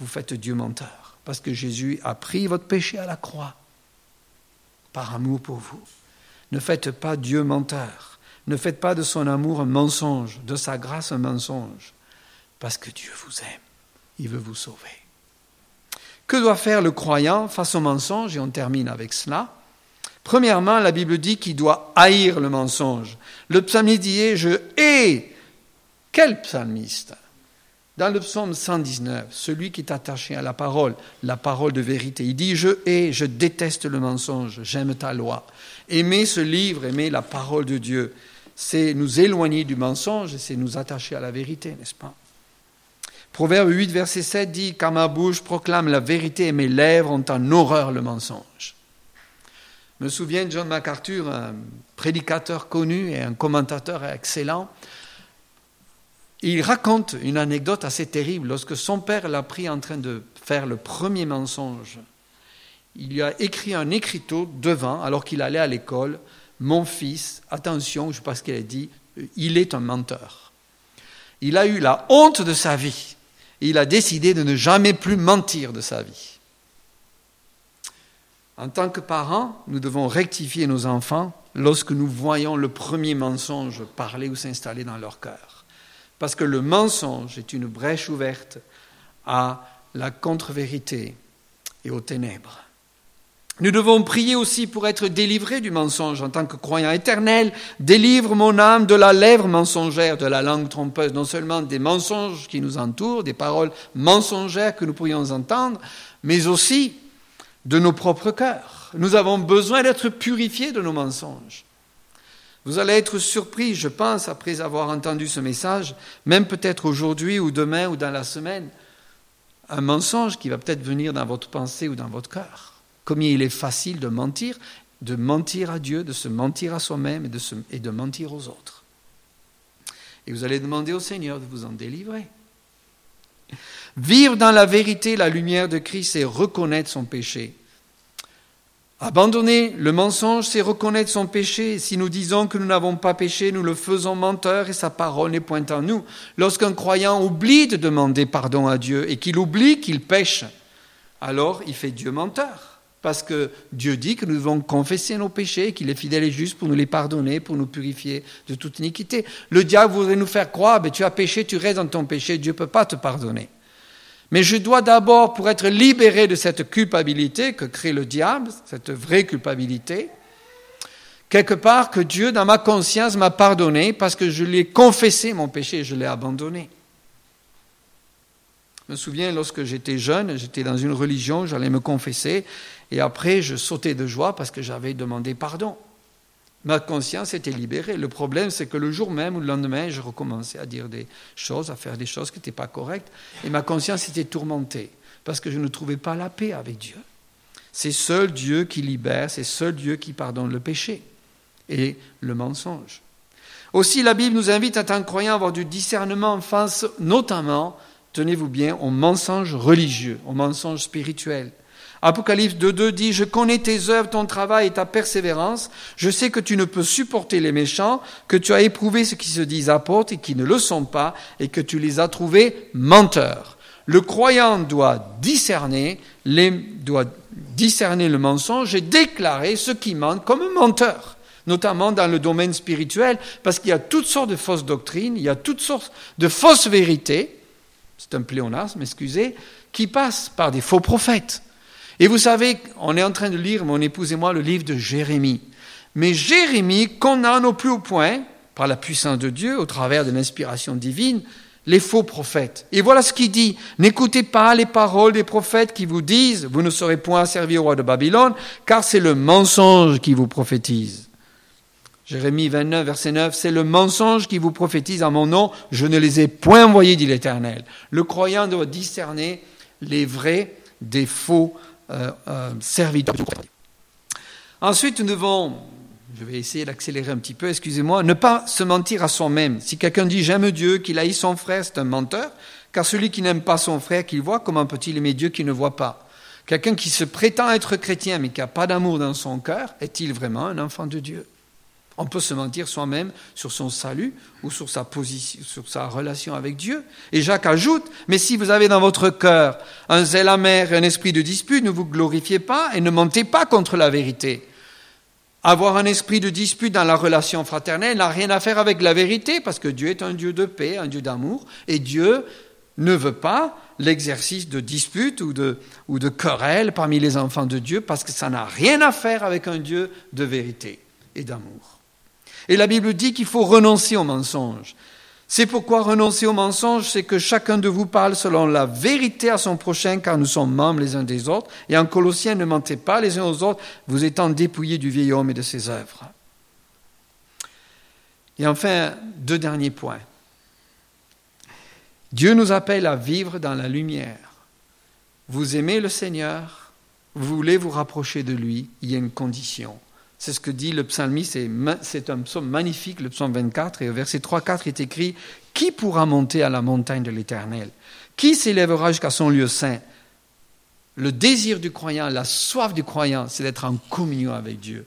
vous faites Dieu menteur. Parce que Jésus a pris votre péché à la croix, par amour pour vous. Ne faites pas Dieu menteur. Ne faites pas de son amour un mensonge, de sa grâce un mensonge. Parce que Dieu vous aime. Il veut vous sauver. Que doit faire le croyant face au mensonge? Et on termine avec cela. Premièrement, la Bible dit qu'il doit haïr le mensonge. Le psalmiste dit « Je hais ». Quel psalmiste? Dans le psaume 119, celui qui est attaché à la parole de vérité, il dit « Je hais, je déteste le mensonge, j'aime ta loi ». Aimer ce livre, aimer la parole de Dieu, c'est nous éloigner du mensonge et c'est nous attacher à la vérité, n'est-ce pas? Proverbe 8, verset 7 dit « Car ma bouche proclame la vérité et mes lèvres ont en horreur le mensonge ». Je me souviens de John MacArthur, un prédicateur connu et un commentateur excellent. Il raconte une anecdote assez terrible. Lorsque son père l'a pris en train de faire le premier mensonge, il lui a écrit un écriteau devant, alors qu'il allait à l'école, « Mon fils, attention, je ne sais pas ce qu'il a dit, il est un menteur. » Il a eu la honte de sa vie. Il a décidé de ne jamais plus mentir de sa vie. En tant que parents, nous devons rectifier nos enfants lorsque nous voyons le premier mensonge parler ou s'installer dans leur cœur. Parce que le mensonge est une brèche ouverte à la contre-vérité et aux ténèbres. Nous devons prier aussi pour être délivrés du mensonge en tant que croyants éternels. Délivre mon âme de la lèvre mensongère, de la langue trompeuse, non seulement des mensonges qui nous entourent, des paroles mensongères que nous pourrions entendre, mais aussi de nos propres cœurs. Nous avons besoin d'être purifiés de nos mensonges. Vous allez être surpris, je pense, après avoir entendu ce message, même peut-être aujourd'hui ou demain ou dans la semaine, un mensonge qui va peut-être venir dans votre pensée ou dans votre cœur. Combien il est facile de mentir à Dieu, de se mentir à soi-même et de mentir aux autres. Et vous allez demander au Seigneur de vous en délivrer. Vivre dans la vérité, la lumière de Christ, c'est reconnaître son péché. Abandonner le mensonge, c'est reconnaître son péché. Si nous disons que nous n'avons pas péché, nous le faisons menteur et sa parole n'est point en nous. Lorsqu'un croyant oublie de demander pardon à Dieu et qu'il oublie qu'il pêche, alors il fait Dieu menteur. Parce que Dieu dit que nous devons confesser nos péchés, qu'il est fidèle et juste pour nous les pardonner, pour nous purifier de toute iniquité. Le diable voudrait nous faire croire, tu as péché, tu restes dans ton péché, Dieu ne peut pas te pardonner. Mais je dois d'abord, pour être libéré de cette culpabilité que crée le diable, cette vraie culpabilité, quelque part que Dieu, dans ma conscience, m'a pardonné parce que je lui ai confessé mon péché et je l'ai abandonné. Je me souviens, lorsque j'étais jeune, j'étais dans une religion, j'allais me confesser, et après je sautais de joie parce que j'avais demandé pardon. Ma conscience était libérée. Le problème, c'est que le jour même ou le lendemain, je recommençais à dire des choses, à faire des choses qui n'étaient pas correctes, et ma conscience était tourmentée, parce que je ne trouvais pas la paix avec Dieu. C'est seul Dieu qui libère, c'est seul Dieu qui pardonne le péché et le mensonge. Aussi, la Bible nous invite, en tant que croyants, à avoir du discernement face, notamment, tenez-vous bien, aux mensonges religieux, aux mensonges spirituels. Apocalypse 2.2 dit « Je connais tes œuvres, ton travail et ta persévérance. Je sais que tu ne peux supporter les méchants, que tu as éprouvé ceux qui se disent apôtres et qui ne le sont pas, et que tu les as trouvés menteurs. » Le croyant doit discerner le mensonge et déclarer ceux qui mentent comme menteurs, notamment dans le domaine spirituel, parce qu'il y a toutes sortes de fausses doctrines, il y a toutes sortes de fausses vérités, c'est un pléonasme, excusez, qui passent par des faux prophètes. Et vous savez, on est en train de lire, mon épouse et moi, le livre de Jérémie. Mais Jérémie condamne au plus haut point, par la puissance de Dieu, au travers de l'inspiration divine, les faux prophètes. Et voilà ce qu'il dit. « N'écoutez pas les paroles des prophètes qui vous disent « Vous ne serez point servis au roi de Babylone, car c'est le mensonge qui vous prophétise. » Jérémie 29, verset 9, « C'est le mensonge qui vous prophétise en mon nom, je ne les ai point envoyés, dit l'Éternel. » Le croyant doit discerner les vrais des faux serviteurs. Ensuite, nous devons, je vais essayer d'accélérer un petit peu, excusez-moi, ne pas se mentir à soi-même. Si quelqu'un dit « J'aime Dieu », qu'il haït son frère, c'est un menteur, car celui qui n'aime pas son frère qu'il voit, comment peut-il aimer Dieu qu'il ne voit pas? Quelqu'un qui se prétend être chrétien, mais qui n'a pas d'amour dans son cœur, est-il vraiment un enfant de Dieu? On peut se mentir soi-même sur son salut ou sur sa position, sur sa relation avec Dieu. Et Jacques ajoute, mais si vous avez dans votre cœur un zèle amer et un esprit de dispute, ne vous glorifiez pas et ne mentez pas contre la vérité. Avoir un esprit de dispute dans la relation fraternelle n'a rien à faire avec la vérité, parce que Dieu est un Dieu de paix, un Dieu d'amour, et Dieu ne veut pas l'exercice de dispute ou de querelle parmi les enfants de Dieu, parce que ça n'a rien à faire avec un Dieu de vérité et d'amour. Et la Bible dit qu'il faut renoncer au mensonge. C'est pourquoi renoncer au mensonge, c'est que chacun de vous parle selon la vérité à son prochain, car nous sommes membres les uns des autres. Et en Colossiens, ne mentez pas les uns aux autres, vous étant dépouillés du vieil homme et de ses œuvres. Et enfin, 2 derniers points. Dieu nous appelle à vivre dans la lumière. Vous aimez le Seigneur, vous voulez vous rapprocher de lui, il y a une condition. C'est ce que dit le psalmiste, c'est un psaume magnifique, le psaume 24, et au verset 3-4 est écrit « Qui pourra monter à la montagne de l'Éternel? Qui s'élèvera jusqu'à son lieu saint ?» Le désir du croyant, la soif du croyant, c'est d'être en communion avec Dieu,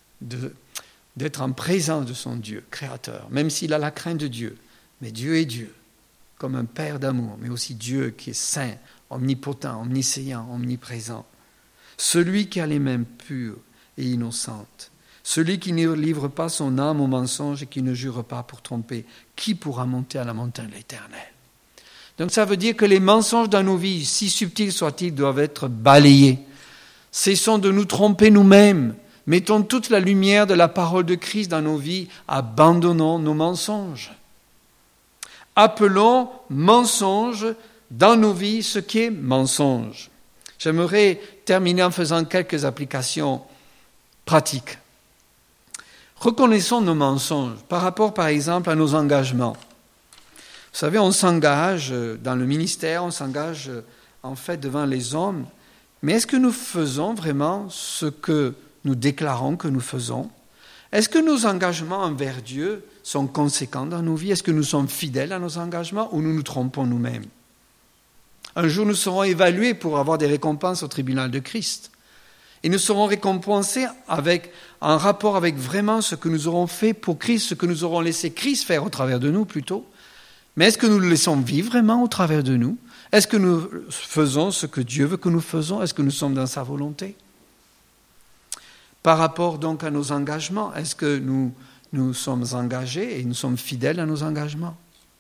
d'être en présence de son Dieu, créateur, même s'il a la crainte de Dieu. Mais Dieu est Dieu, comme un Père d'amour, mais aussi Dieu qui est saint, omnipotent, omniscient, omniprésent. Celui qui a les mains pures et innocente. Celui qui ne livre pas son âme au mensonge et qui ne jure pas pour tromper. Qui pourra monter à la montagne de l'Éternel? Donc ça veut dire que les mensonges dans nos vies, si subtils soient-ils, doivent être balayés. Cessons de nous tromper nous-mêmes. Mettons toute la lumière de la parole de Christ dans nos vies. Abandonnons nos mensonges. Appelons mensonge dans nos vies ce qui est mensonge. J'aimerais terminer en faisant quelques applications pratiques. Reconnaissons nos mensonges par rapport, par exemple, à nos engagements. Vous savez, on s'engage dans le ministère, on s'engage en fait devant les hommes, mais est-ce que nous faisons vraiment ce que nous déclarons que nous faisons? Est-ce que nos engagements envers Dieu sont conséquents dans nos vies? Est-ce que nous sommes fidèles à nos engagements ou nous nous trompons nous-mêmes? Un jour, nous serons évalués pour avoir des récompenses au tribunal de Christ. Et nous serons récompensés en rapport avec vraiment ce que nous aurons fait pour Christ, ce que nous aurons laissé Christ faire au travers de nous plutôt. Mais est-ce que nous le laissons vivre vraiment au travers de nous? Est-ce que nous faisons ce que Dieu veut que nous faisons? Est-ce que nous sommes dans sa volonté? Par rapport donc à nos engagements, est-ce que nous sommes engagés et nous sommes fidèles à nos engagements?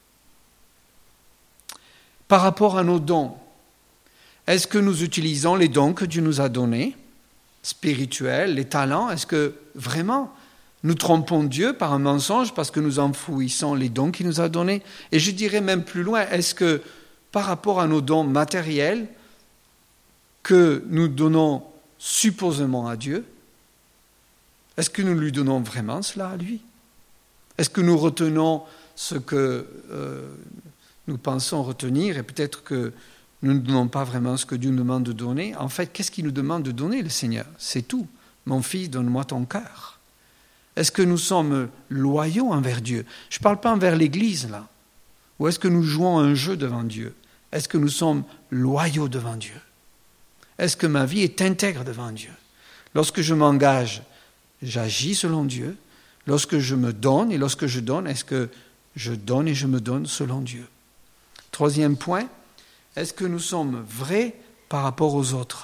Par rapport à nos dons, est-ce que nous utilisons les dons que Dieu nous a donnés, spirituels, les talents? Est-ce que vraiment nous trompons Dieu par un mensonge parce que nous enfouissons les dons qu'il nous a donnés? Et je dirais même plus loin, est-ce que par rapport à nos dons matériels que nous donnons supposément à Dieu, est-ce que nous lui donnons vraiment cela à lui? Est-ce que nous retenons ce que nous pensons retenir et peut-être que nous ne donnons pas vraiment ce que Dieu nous demande de donner? En fait, qu'est-ce qu'il nous demande de donner, le Seigneur? C'est tout. Mon fils, donne-moi ton cœur. Est-ce que nous sommes loyaux envers Dieu? Je ne parle pas envers l'Église, là. Ou est-ce que nous jouons un jeu devant Dieu? Est-ce que nous sommes loyaux devant Dieu? Est-ce que ma vie est intègre devant Dieu? Lorsque je m'engage, j'agis selon Dieu. Lorsque je me donne et lorsque je donne, est-ce que je donne et je me donne selon Dieu? Troisième point, est-ce que nous sommes vrais par rapport aux autres?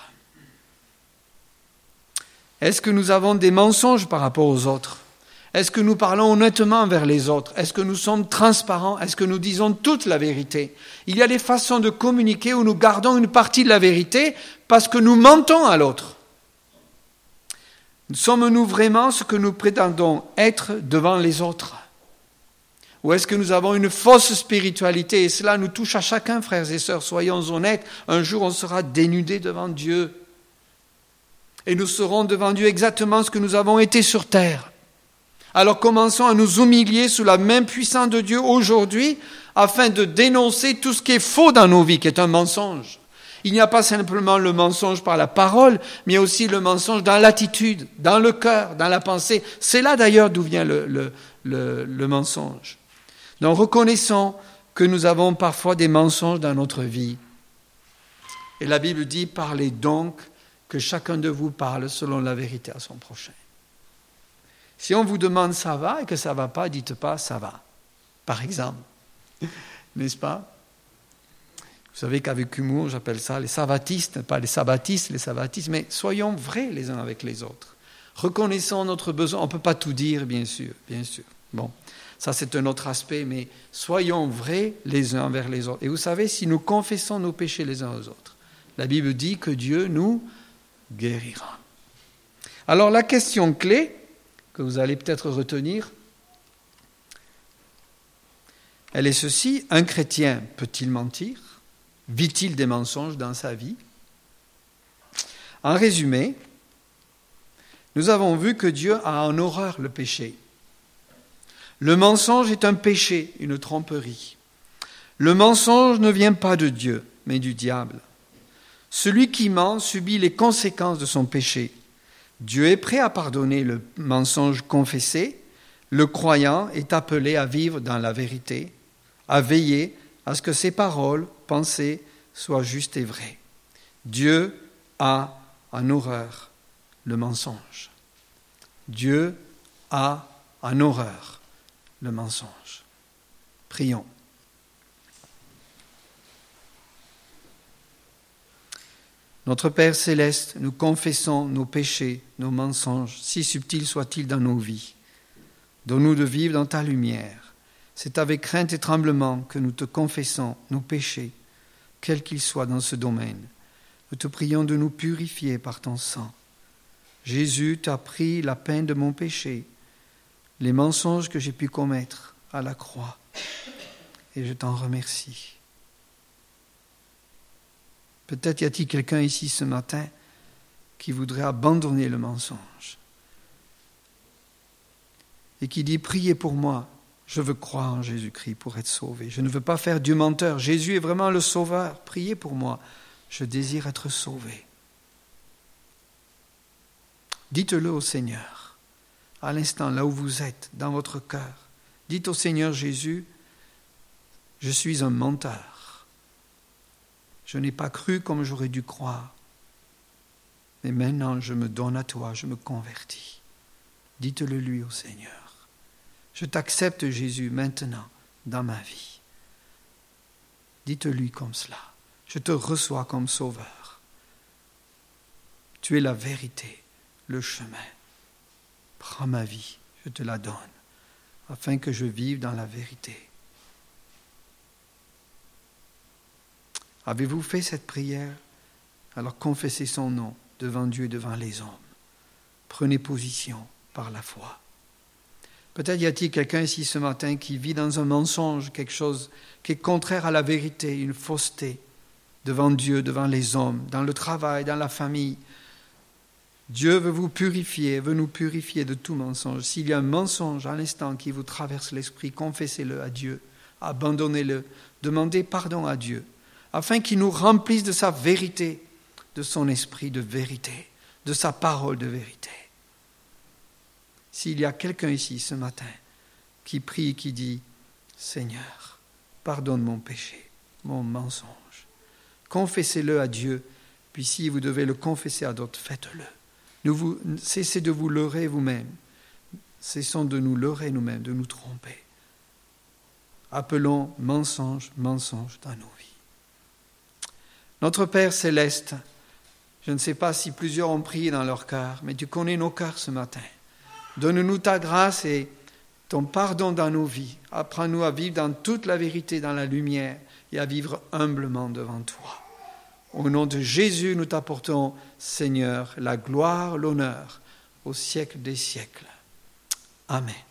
Est-ce que nous avons des mensonges par rapport aux autres? Est-ce que nous parlons honnêtement envers les autres? Est-ce que nous sommes transparents? Est-ce que nous disons toute la vérité? Il y a des façons de communiquer où nous gardons une partie de la vérité parce que nous mentons à l'autre. Sommes-nous vraiment ce que nous prétendons être devant les autres? Ou est-ce que nous avons une fausse spiritualité? Et cela nous touche à chacun, frères et sœurs. Soyons honnêtes, un jour on sera dénudés devant Dieu. Et nous serons devant Dieu exactement ce que nous avons été sur terre. Alors commençons à nous humilier sous la main puissante de Dieu aujourd'hui afin de dénoncer tout ce qui est faux dans nos vies, qui est un mensonge. Il n'y a pas simplement le mensonge par la parole, mais aussi le mensonge dans l'attitude, dans le cœur, dans la pensée. C'est là d'ailleurs d'où vient le mensonge. Donc reconnaissons que nous avons parfois des mensonges dans notre vie. Et la Bible dit, parlez donc que chacun de vous parle selon la vérité à son prochain. Si on vous demande ça va et que ça ne va pas, dites pas ça va, par exemple. N'est-ce pas? Vous savez qu'avec humour, j'appelle ça les savatistes, pas les sabbatistes, mais soyons vrais les uns avec les autres. Reconnaissons notre besoin. On ne peut pas tout dire, bien sûr. Bon, ça c'est un autre aspect, mais soyons vrais les uns envers les autres. Et vous savez, si nous confessons nos péchés les uns aux autres, la Bible dit que Dieu nous guérira. Alors la question clé que vous allez peut-être retenir, elle est ceci: un chrétien peut-il mentir? Vit-il des mensonges dans sa vie? En résumé, nous avons vu que Dieu a en horreur le péché. Le mensonge est un péché, une tromperie. Le mensonge ne vient pas de Dieu, mais du diable. Celui qui ment subit les conséquences de son péché. Dieu est prêt à pardonner le mensonge confessé. Le croyant est appelé à vivre dans la vérité, à veiller à ce que ses paroles, pensées, soient justes et vraies. Dieu a en horreur le mensonge. Dieu a en horreur le mensonge. Prions. Notre Père céleste, nous confessons nos péchés, nos mensonges, si subtils soient-ils dans nos vies. Donne-nous de vivre dans ta lumière. C'est avec crainte et tremblement que nous te confessons nos péchés, quels qu'ils soient dans ce domaine. Nous te prions de nous purifier par ton sang. Jésus t'a pris la peine de mon péché, les mensonges que j'ai pu commettre à la croix, et je t'en remercie. Peut-être y a-t-il quelqu'un ici ce matin qui voudrait abandonner le mensonge et qui dit « Priez pour moi, je veux croire en Jésus-Christ pour être sauvé. Je ne veux pas faire Dieu menteur. Jésus est vraiment le sauveur. Priez pour moi, je désire être sauvé. » Dites-le au Seigneur, à l'instant, là où vous êtes, dans votre cœur. Dites au Seigneur Jésus, « Je suis un menteur. Je n'ai pas cru comme j'aurais dû croire. Mais maintenant, je me donne à toi, je me convertis. » Dites-le lui au Seigneur. Je t'accepte, Jésus, maintenant, dans ma vie. Dites-lui comme cela. Je te reçois comme sauveur. Tu es la vérité, le chemin. Prends ma vie, je te la donne, afin que je vive dans la vérité. Avez-vous fait cette prière? Alors confessez son nom devant Dieu et devant les hommes. Prenez position par la foi. Peut-être y a-t-il quelqu'un ici ce matin qui vit dans un mensonge, quelque chose qui est contraire à la vérité, une fausseté, devant Dieu, devant les hommes, dans le travail, dans la famille. Dieu veut vous purifier, veut nous purifier de tout mensonge. S'il y a un mensonge à l'instant qui vous traverse l'esprit, confessez-le à Dieu, abandonnez-le, demandez pardon à Dieu, afin qu'il nous remplisse de sa vérité, de son esprit de vérité, de sa parole de vérité. S'il y a quelqu'un ici ce matin qui prie, qui dit « Seigneur, pardonne mon péché, mon mensonge », confessez-le à Dieu, puis si vous devez le confesser à d'autres, faites-le. Cessez de vous leurrer vous-même. Cessons de nous leurrer nous-mêmes, de nous tromper. Appelons mensonge, mensonge dans nos vies. Notre Père céleste, je ne sais pas si plusieurs ont prié dans leur cœur, mais tu connais nos cœurs ce matin. Donne-nous ta grâce et ton pardon dans nos vies. Apprends-nous à vivre dans toute la vérité, dans la lumière, et à vivre humblement devant toi. Au nom de Jésus, nous t'apportons, Seigneur, la gloire, l'honneur, au siècle des siècles. Amen.